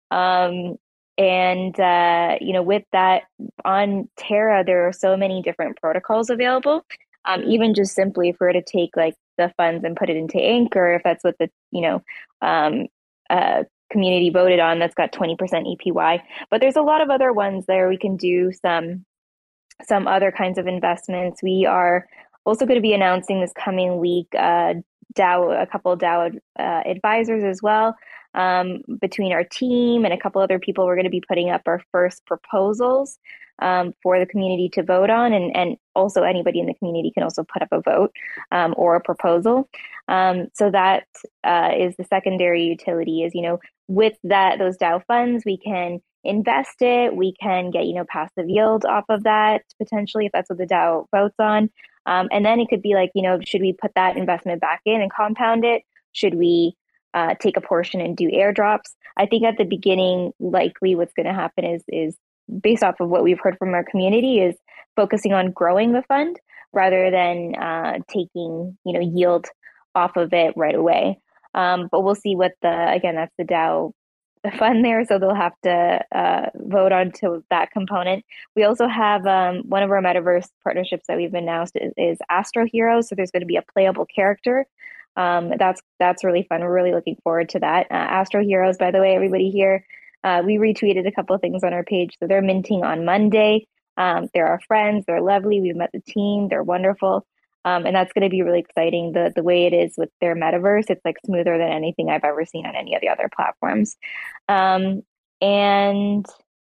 Um, and uh, you know, with that on Terra, there are so many different protocols available. Um, even just simply for her to take like the funds and put it into Anchor, if that's what the you know um, uh, community voted on, that's got twenty percent E P Y. But there's a lot of other ones there. We can do some some other kinds of investments. We are also going to be announcing this coming week uh, DAO, a couple of DAO uh, advisors as well. Um, between our team and a couple other people, we're going to be putting up our first proposals um, for the community to vote on, and and also anybody in the community can also put up a vote um, or a proposal. Um, so that uh, is the secondary utility. Is, you know, with that those DAO funds, we can invest it. We can get, you know, passive yield off of that potentially if that's what the DAO votes on. Um, and then it could be like, you know, should we put that investment back in and compound it? Should we uh, take a portion and do airdrops? I think at the beginning, likely what's going to happen is is based off of what we've heard from our community is focusing on growing the fund rather than uh, taking, you know, yield off of it right away. Um, but we'll see what the, again, that's the DAO fund there, so they'll have to uh, vote on to that component. We also have um, one of our metaverse partnerships that we've announced is, is Astro Heroes. So there's going to be a playable character. Um, that's that's really fun. We're really looking forward to that. Uh, Astro Heroes, by the way, everybody here, uh, we retweeted a couple of things on our page. So they're minting on Monday. Um, they're our friends. They're lovely. We've met the team. They're wonderful. Um, and that's going to be really exciting. The the way it is with their metaverse, it's like smoother than anything I've ever seen on any of the other platforms. Um, and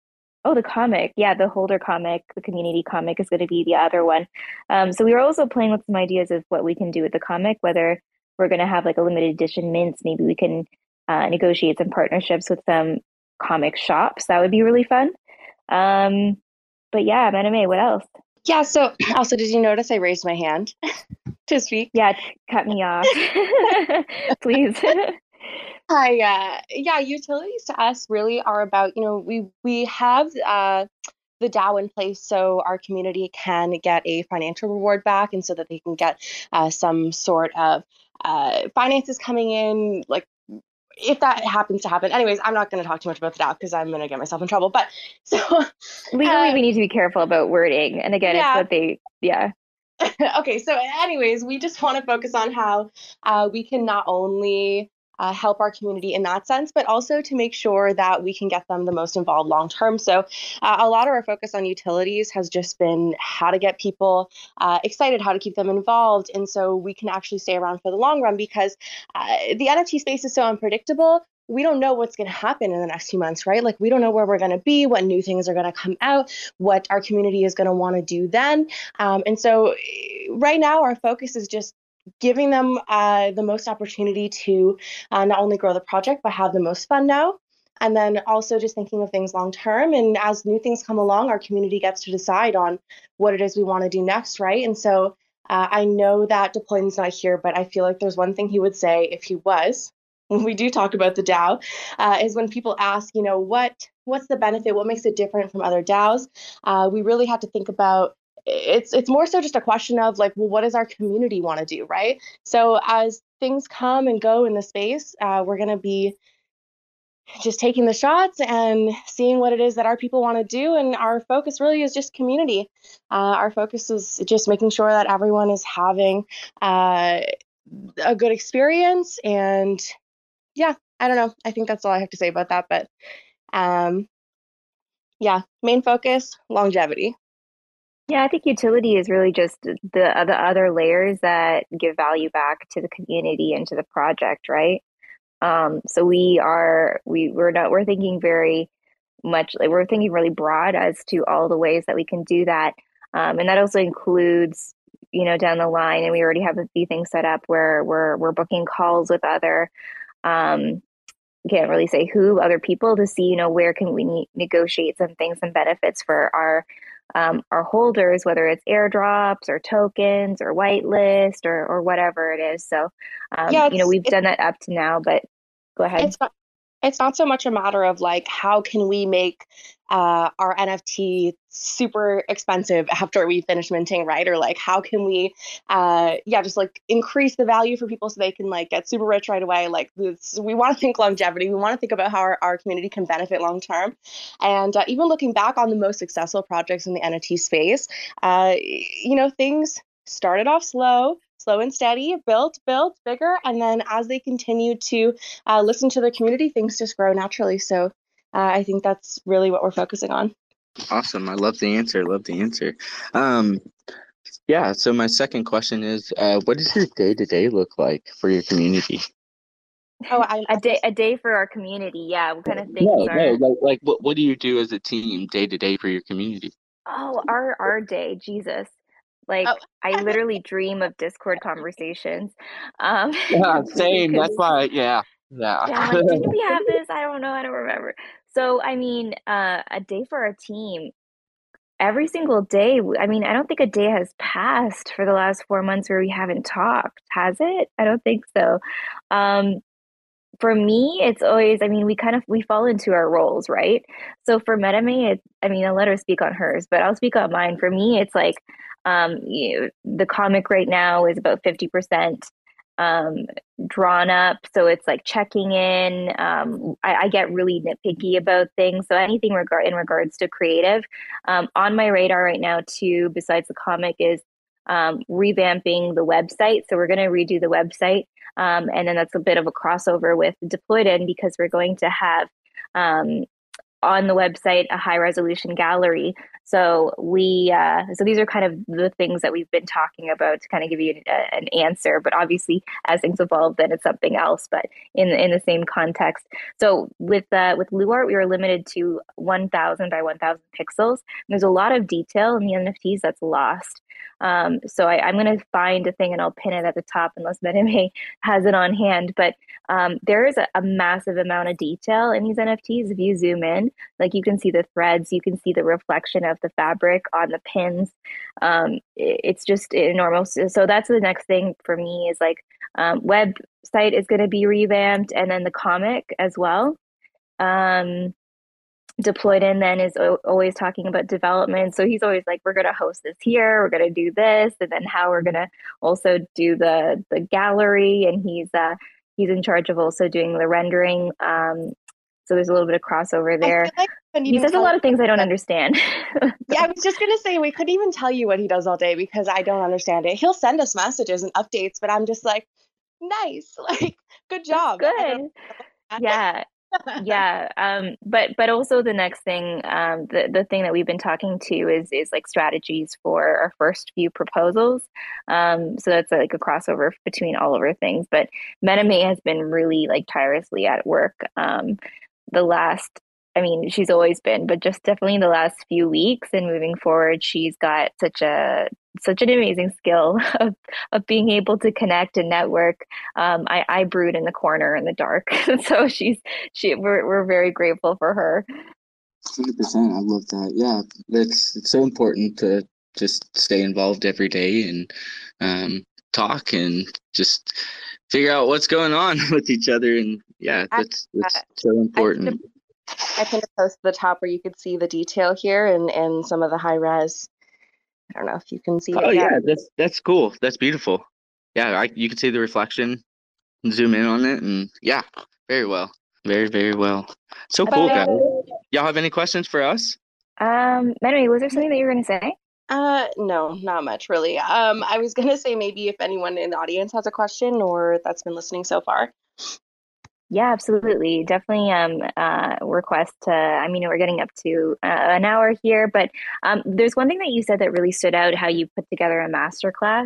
Oh, the comic. Yeah, the Holder comic, the community comic is going to be the other one. Um, so we were also playing with some ideas of what we can do with the comic, whether we're going to have like a limited edition mints. Maybe we can uh, negotiate some partnerships with some comic shops. That would be really fun. Um, but yeah, Maname, what else? Yeah, so also, did you notice I raised my hand to speak? Yeah, cut me off. Please. Hi, uh, yeah, utilities to us really are about, you know, we we have uh, the DAO in place so our community can get a financial reward back and so that they can get uh, some sort of uh, finances coming in, like if that happens to happen. Anyways, I'm not going to talk too much about the DAO because I'm going to get myself in trouble. But so legally, uh, we need to be careful about wording. And again, yeah. it's what they, yeah. Okay, so anyways, we just want to focus on how uh, we can not only uh, help our community in that sense, but also to make sure that we can get them the most involved long term. So uh, a lot of our focus on utilities has just been how to get people uh, excited, how to keep them involved. And so we can actually stay around for the long run because uh, the N F T space is so unpredictable. We don't know what's going to happen in the next few months, right? Like we don't know where we're going to be, what new things are going to come out, what our community is going to want to do then. Um, and so right now our focus is just giving them uh, the most opportunity to uh, not only grow the project, but have the most fun now. And then also just thinking of things long term. And as new things come along, our community gets to decide on what it is we want to do next, right? And so uh, I know that Deployment's not here, but I feel like there's one thing he would say if he was, when we do talk about the DAO, uh, is when people ask, you know, what what's the benefit? What makes it different from other DAOs? Uh, we really have to think about it's it's more so just a question of like, well, what does our community want to do, right? So as things come and go in the space, uh, we're going to be just taking the shots and seeing what it is that our people want to do. And our focus really is just community. Uh, our focus is just making sure that everyone is having uh, a good experience. And yeah, I don't know. I think that's all I have to say about that. But um, yeah, main focus, longevity. Yeah, I think utility is really just the the other layers that give value back to the community and to the project, right? Um, so we are we we're not we're thinking very much like we're thinking really broad as to all the ways that we can do that, um, and that also includes you know down the line, and we already have a few things set up where we're we're booking calls with other um, can't really say who other people to see you know where can we ne- negotiate some things and benefits for our um, our holders, whether it's airdrops or tokens or whitelist or or whatever it is. So um, Yeah, you know it's, we've it's, done that up to now, but go ahead. it's not it's not so much a matter of like how can we make uh, our N F T super expensive after we finish minting, right? Or like how can we, uh, yeah, just like increase the value for people so they can like get super rich right away. Like this, we want to think longevity. We want to think about how our, our community can benefit long term. And uh, even looking back on the most successful projects in the N F T space, uh, you know, things started off slow. Slow and steady, built, built, bigger, and then as they continue to uh, listen to the community, things just grow naturally. So uh, I think that's really what we're focusing on. Awesome. I love the answer. Love the answer. Um, yeah. So my second question is, uh, what does your day to day look like for your community? Oh, I, a day a day for our community. Yeah, what kind of things No, are? no. Like, like, what what do you do as a team day to day for your community? Oh, our our day, Jesus. Like oh. I literally dream of Discord conversations. Um, Yeah, same. because That's why. Yeah, yeah. yeah, I'm like, didn't we have this? I don't know. I don't remember. So, I mean, uh, a day for our team. Every single day. I mean, I don't think a day has passed for the last four months where we haven't talked, has it? I don't think so. Um, for me, it's always, I mean, we kind of we fall into our roles, right? So for Metame, it's, I mean, I'll let her speak on hers, but I'll speak on mine. For me, it's like um, you, the comic right now is about fifty percent um, drawn up. So it's like checking in. Um, I, I get really nitpicky about things. So anything regard in regards to creative, um, on my radar right now too, besides the comic, is um, revamping the website. So we're going to redo the website. Um, and then that's a bit of a crossover with Deployed In because we're going to have um, on the website a high resolution gallery. So we, uh, so these are kind of the things that we've been talking about to kind of give you a, an answer. But obviously, as things evolve, then it's something else. But in in the same context. So with uh, with LuArt, we were limited to one thousand by one thousand pixels. And there's a lot of detail in the N F Ts that's lost. Um, so I, I'm going to find a thing and I'll pin it at the top unless Metame has it on hand. But um, there is a, a massive amount of detail in these N F Ts. If you zoom in, like you can see the threads, you can see the reflection of the fabric on the pins. Um, it, it's just enormous. So that's the next thing for me is like um, website is going to be revamped, and then the comic as well. Um, Deployed in then is o- always talking about development. So he's always like, we're going to host this here, we're going to do this, and then how we're going to also do the the gallery. And he's uh he's in charge of also doing the rendering. Um, so there's a little bit of crossover there. Like he says a lot of things I don't understand. Yeah, I was just gonna say we couldn't even tell you what he does all day because I don't understand it. He'll send us messages and updates, but I'm just like, nice, like good job. Good. Yeah. Yeah, um, but but also the next thing, um, the the thing that we've been talking to is is like strategies for our first few proposals. Um, so that's like a crossover between all of our things. But Metame has been really like tirelessly at work. Um, the last, I mean, she's always been, but just definitely the last few weeks and moving forward, she's got such a such an amazing skill of, of being able to connect and network. Um, I, I brood in the corner in the dark. So she's, she, we're, we're very grateful for her. one hundred percent. I love that. Yeah. It's, it's so important to just stay involved every day and um, talk and just figure out what's going on with each other. And yeah, that's, that's so important. I pinned a post at the top where you could see the detail here and, and some of the high res. I don't know if you can see oh, it. Yeah, that's that's cool. That's beautiful. Yeah, I, you can see the reflection, zoom in on it, and yeah, very well. Very, very well. So cool, guys. Y'all have any questions for us? Um, Mary, was there something that you were going to say? Uh, no, not much really. Um, I was going to say maybe if anyone in the audience has a question or that's been listening so far. Yeah, absolutely. Definitely um, uh, request to, I mean, we're getting up to uh, an hour here, but um, there's one thing that you said that really stood out, how you put together a masterclass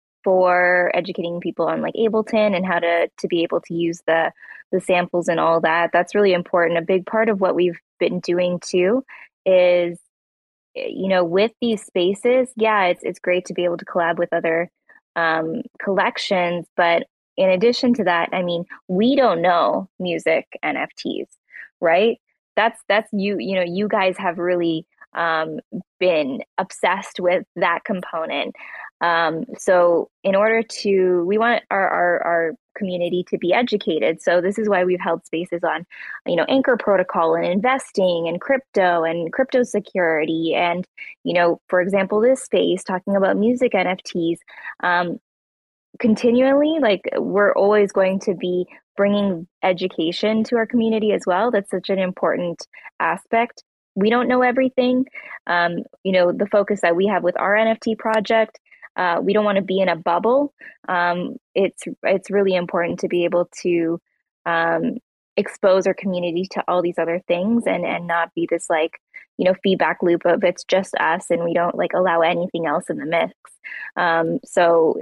for educating people on like Ableton and how to to be able to use the the samples and all that. That's really important. A big part of what we've been doing too is, you know, with these spaces, yeah, it's it's great to be able to collab with other um, collections, but in addition to that, I mean, we don't know music N F Ts, right? That's that's you, you know, you guys have really um, been obsessed with that component. Um, so in order to, we want our, our, our community to be educated. So this is why we've held spaces on, you know, Anchor Protocol and investing and crypto and crypto security. And, you know, for example, this space talking about music N F Ts, um, continually, like we're always going to be bringing education to our community as well. That's such an important aspect. We don't know everything. Um, you know, the focus that we have with our N F T project, uh, we don't want to be in a bubble. Um, it's it's really important to be able to um, expose our community to all these other things and and not be this like, you know, feedback loop of it's just us and we don't like allow anything else in the mix. Um, so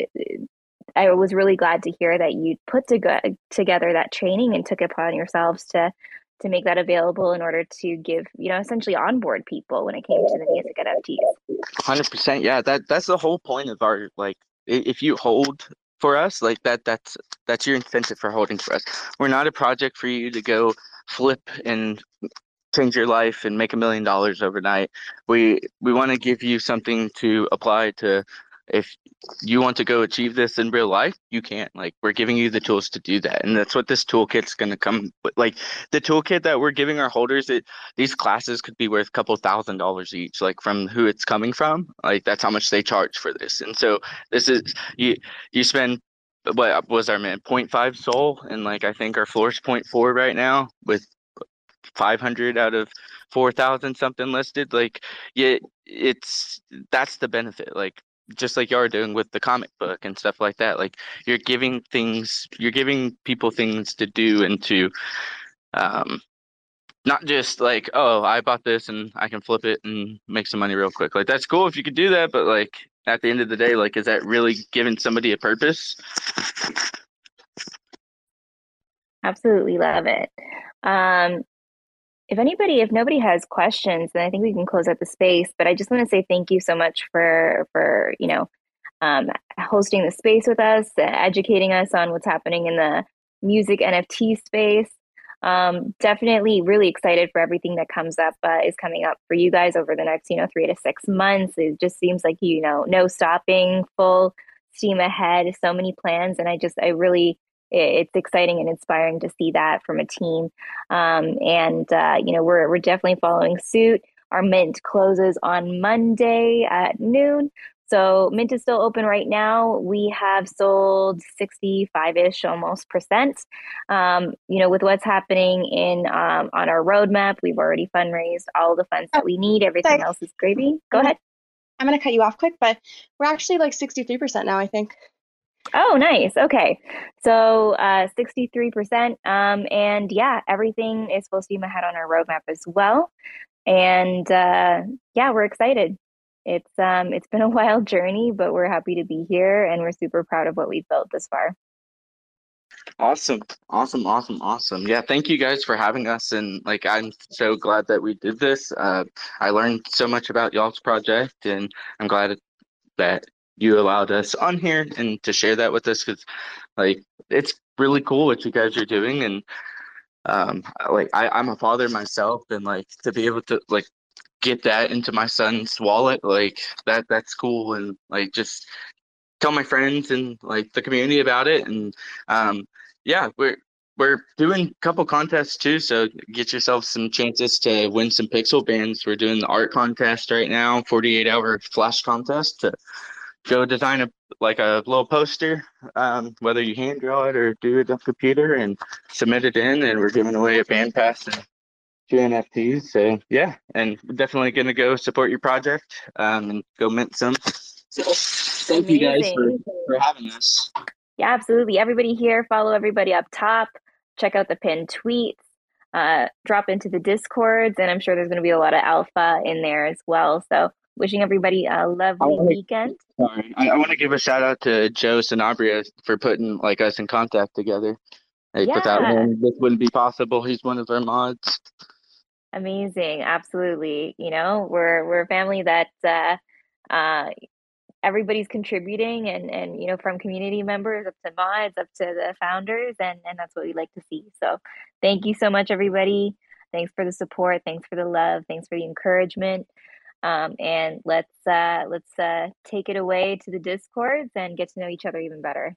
I was really glad to hear that you put to together that training and took it upon yourselves to to make that available in order to give, you know, essentially onboard people when it came to the music N F Ts. one hundred percent. Yeah, that that's the whole point of our, like, if you hold for us, like that, that's that's your incentive for holding for us. We're not a project for you to go flip and change your life and make a million dollars overnight. We we want to give you something to apply to. If you want to go achieve this in real life, you can't. Like, we're giving you the tools to do that. And that's what this toolkit's going to come with. Like, the toolkit that we're giving our holders, it, these classes could be worth a couple thousand dollars each, like from who it's coming from. Like, that's how much they charge for this. And so this is, you you spend, what was our man, zero point five Sol? And like, I think our floor's zero point four right now with five hundred out of four thousand something listed. Like, yeah, it's, that's the benefit. Like, just like you're doing with the comic book and stuff like that. Like, you're giving things, you're giving people things to do and to, um, not just like, oh, I bought this and I can flip it and make some money real quick. Like, that's cool if you could do that, but like at the end of the day, like, is that really giving somebody a purpose? Absolutely love it. Um, if anybody, if nobody has questions, then I think we can close out the space. But I just want to say thank you so much for for you know um, hosting the space with us, uh, educating us on what's happening in the music N F T space. Um, definitely really excited for everything that comes up, uh, is coming up for you guys over the next, you know, three to six months. It just seems like, you know, no stopping, full steam ahead, so many plans. And I just, I really, it's exciting and inspiring to see that from a team. Um, and, uh, you know, we're, we're definitely following suit. Our mint closes on Monday at noon. So Mint is still open right now. We have sold sixty-five-ish almost percent. Um, you know, with what's happening in um, on our roadmap, we've already fundraised all the funds that we need. Everything Sorry. else is gravy. Go ahead. I'm going to cut you off quick, but we're actually like sixty-three percent now, I think. Oh, nice. Okay. So uh, sixty-three percent. Um, and yeah, everything is full steam ahead on our roadmap as well. And uh, yeah, we're excited. It's um it's been a wild journey, but we're happy to be here and we're super proud of what we've built this far. Awesome. Awesome. Awesome. Awesome. Yeah. Thank you guys for having us. And like, I'm so glad that we did this. Uh, I learned so much about y'all's project, and I'm glad that you allowed us on here and to share that with us, because like, it's really cool what you guys are doing. And um, like, I, I'm a father myself, and like to be able to like get that into my son's wallet, like that that's cool. And like just tell my friends and like the community about it. And um yeah, we're we're doing a couple contests too, so get yourself some chances to win some pixel bands. We're doing the art contest right now, forty-eight hour flash contest to go design a like a little poster, um whether you hand draw it or do it on computer, and submit it in, and we're giving away a band pass and two N F Ts. So yeah, and definitely gonna go support your project, um, and go mint some. So thank Amazing. you guys for, for having us. Yeah, absolutely. Everybody here, follow everybody up top. Check out the pinned tweets. Uh, drop into the Discords, and I'm sure there's going to be a lot of alpha in there as well. So wishing everybody a lovely wanna, weekend. Sorry, I, I want to give a shout out to Joe Sanabria for putting like us in contact together. Like, Yeah. Without him, this wouldn't be possible. He's one of our mods. Amazing. Absolutely. You know, we're we're a family that uh, uh, everybody's contributing, and, and, you know, from community members up to mods, up to the founders, and, and that's what we like to see. So thank you so much, everybody. Thanks for the support. Thanks for the love. Thanks for the encouragement. Um, and let's uh, let's uh, take it away to the Discords and get to know each other even better.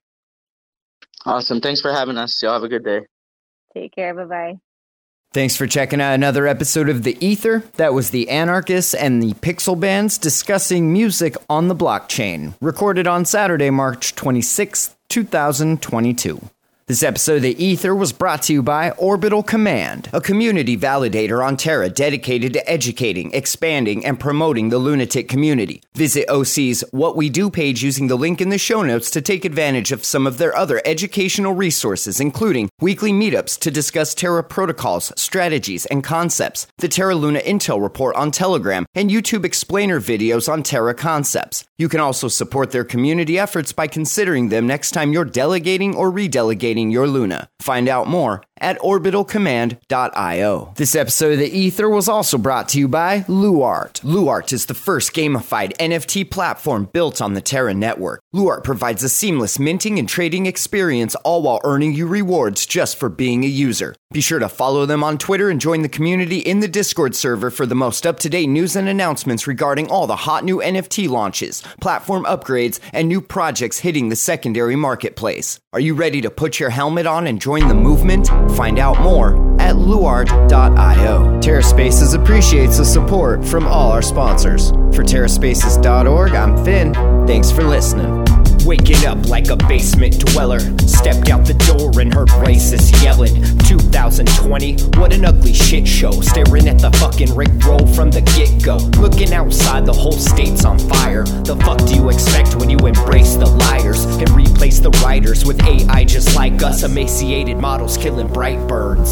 Awesome. Thanks for having us. Y'all have a good day. Take care. Bye-bye. Thanks for checking out another episode of The Ether. That was the Anarchists and the Pixel Bands discussing music on the blockchain, recorded on Saturday, March twenty-sixth, two thousand twenty-two. This episode of The Ether was brought to you by Orbital Command, a community validator on Terra dedicated to educating, expanding, and promoting the lunatic community. Visit O C's What We Do page using the link in the show notes to take advantage of some of their other educational resources, including weekly meetups to discuss Terra protocols, strategies, and concepts, the Terra Luna Intel Report on Telegram, and YouTube explainer videos on Terra concepts. You can also support their community efforts by considering them next time you're delegating or redelegating your Luna. Find out more at orbital command dot io. This episode of The Ether was also brought to you by Luart. Luart is the first gamified N F T platform built on the Terra network. Luart provides a seamless minting and trading experience, all while earning you rewards just for being a user. Be sure to follow them on Twitter and join the community in the Discord server for the most up-to-date news and announcements regarding all the hot new N F T launches, platform upgrades, and new projects hitting the secondary marketplace. Are you ready to put your helmet on and join the movement? Find out more at luart dot io. TerraSpaces appreciates the support from all our sponsors. For terraspaces dot org, I'm Finn. Thanks for listening. Waking up like a basement dweller, stepped out the door and heard racists yelling. two thousand twenty, what an ugly shit show. Staring at the fucking Rickroll from the get-go. Looking outside, the whole state's on fire. The fuck do you expect when you embrace the liars and replace the writers with A I just like us? Emaciated models killing bright birds.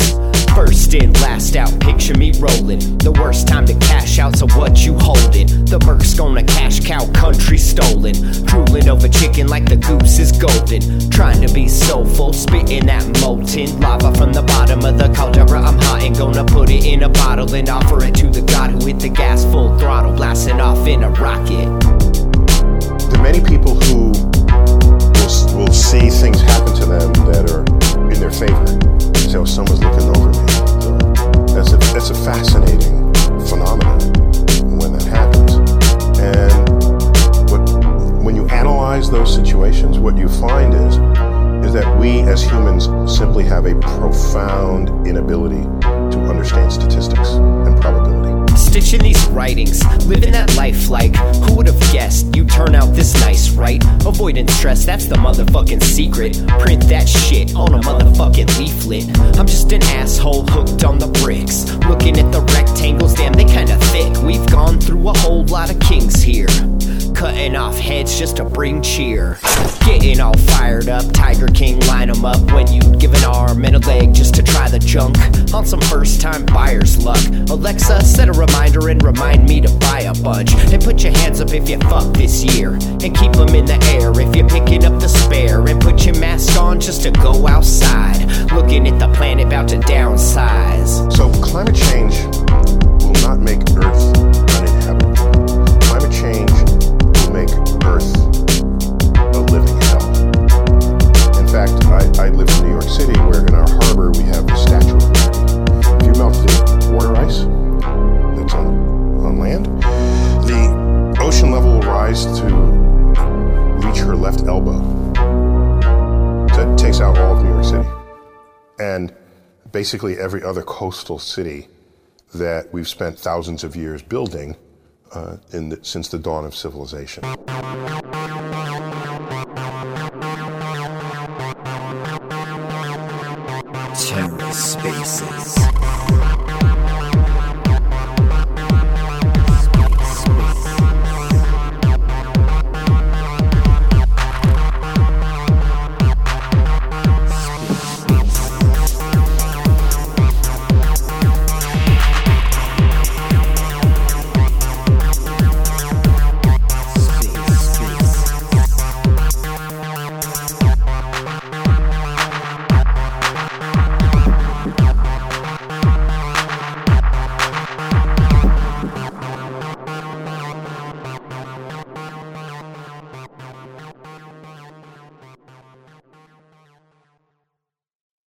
First in, last out, picture me rolling. The worst time to cash out, so what you holding? The Merc's gonna cash cow, country stolen. Drooling over chicken like the goose is golden. Trying to be soulful, spitting that molten lava from the bottom of the caldera. I'm hot and gonna put it in a bottle and offer it to the god who hit the gas full throttle, blasting off in a rocket. There are many people who will, will see things happen to them that are in their favor. Say, oh, someone's looking over me. So that's a, that's a fascinating phenomenon when that happens. And what, when you analyze those situations, what you find is, is that we as humans simply have a profound inability to understand statistics and probability. Stitching these writings, living that life like, who would have guessed you'd turn out this nice, right? Avoiding stress, that's the motherfucking secret. Print that shit on a motherfucking leaflet. I'm just an asshole hooked on the bricks, looking at the rectangles, damn they kinda thick. We've gone through a whole lot of kings here, cutting off heads just to bring cheer. Getting all fired up, Tiger King line 'em up when you'd give an arm and a leg just to try the junk on some first time buyer's luck. Alexa, set a reminder and remind me to buy a bunch. And put your hands up if you fuck this year, and keep them in the air if you're picking up the spare. And put your mask on just to go outside, looking at the planet about to downsize. So climate change will not make Earth uninhabitable. Climate change will make Earth a living hell. In fact, I, I live in New York City, where in our harbor we have the Statue of Liberty. If you melt the water ice that's on, on land, the ocean level will rise to reach her left elbow. That takes out all of New York City. And basically every other coastal city that we've spent thousands of years building uh, in the, since the dawn of civilization. TerraSpaces.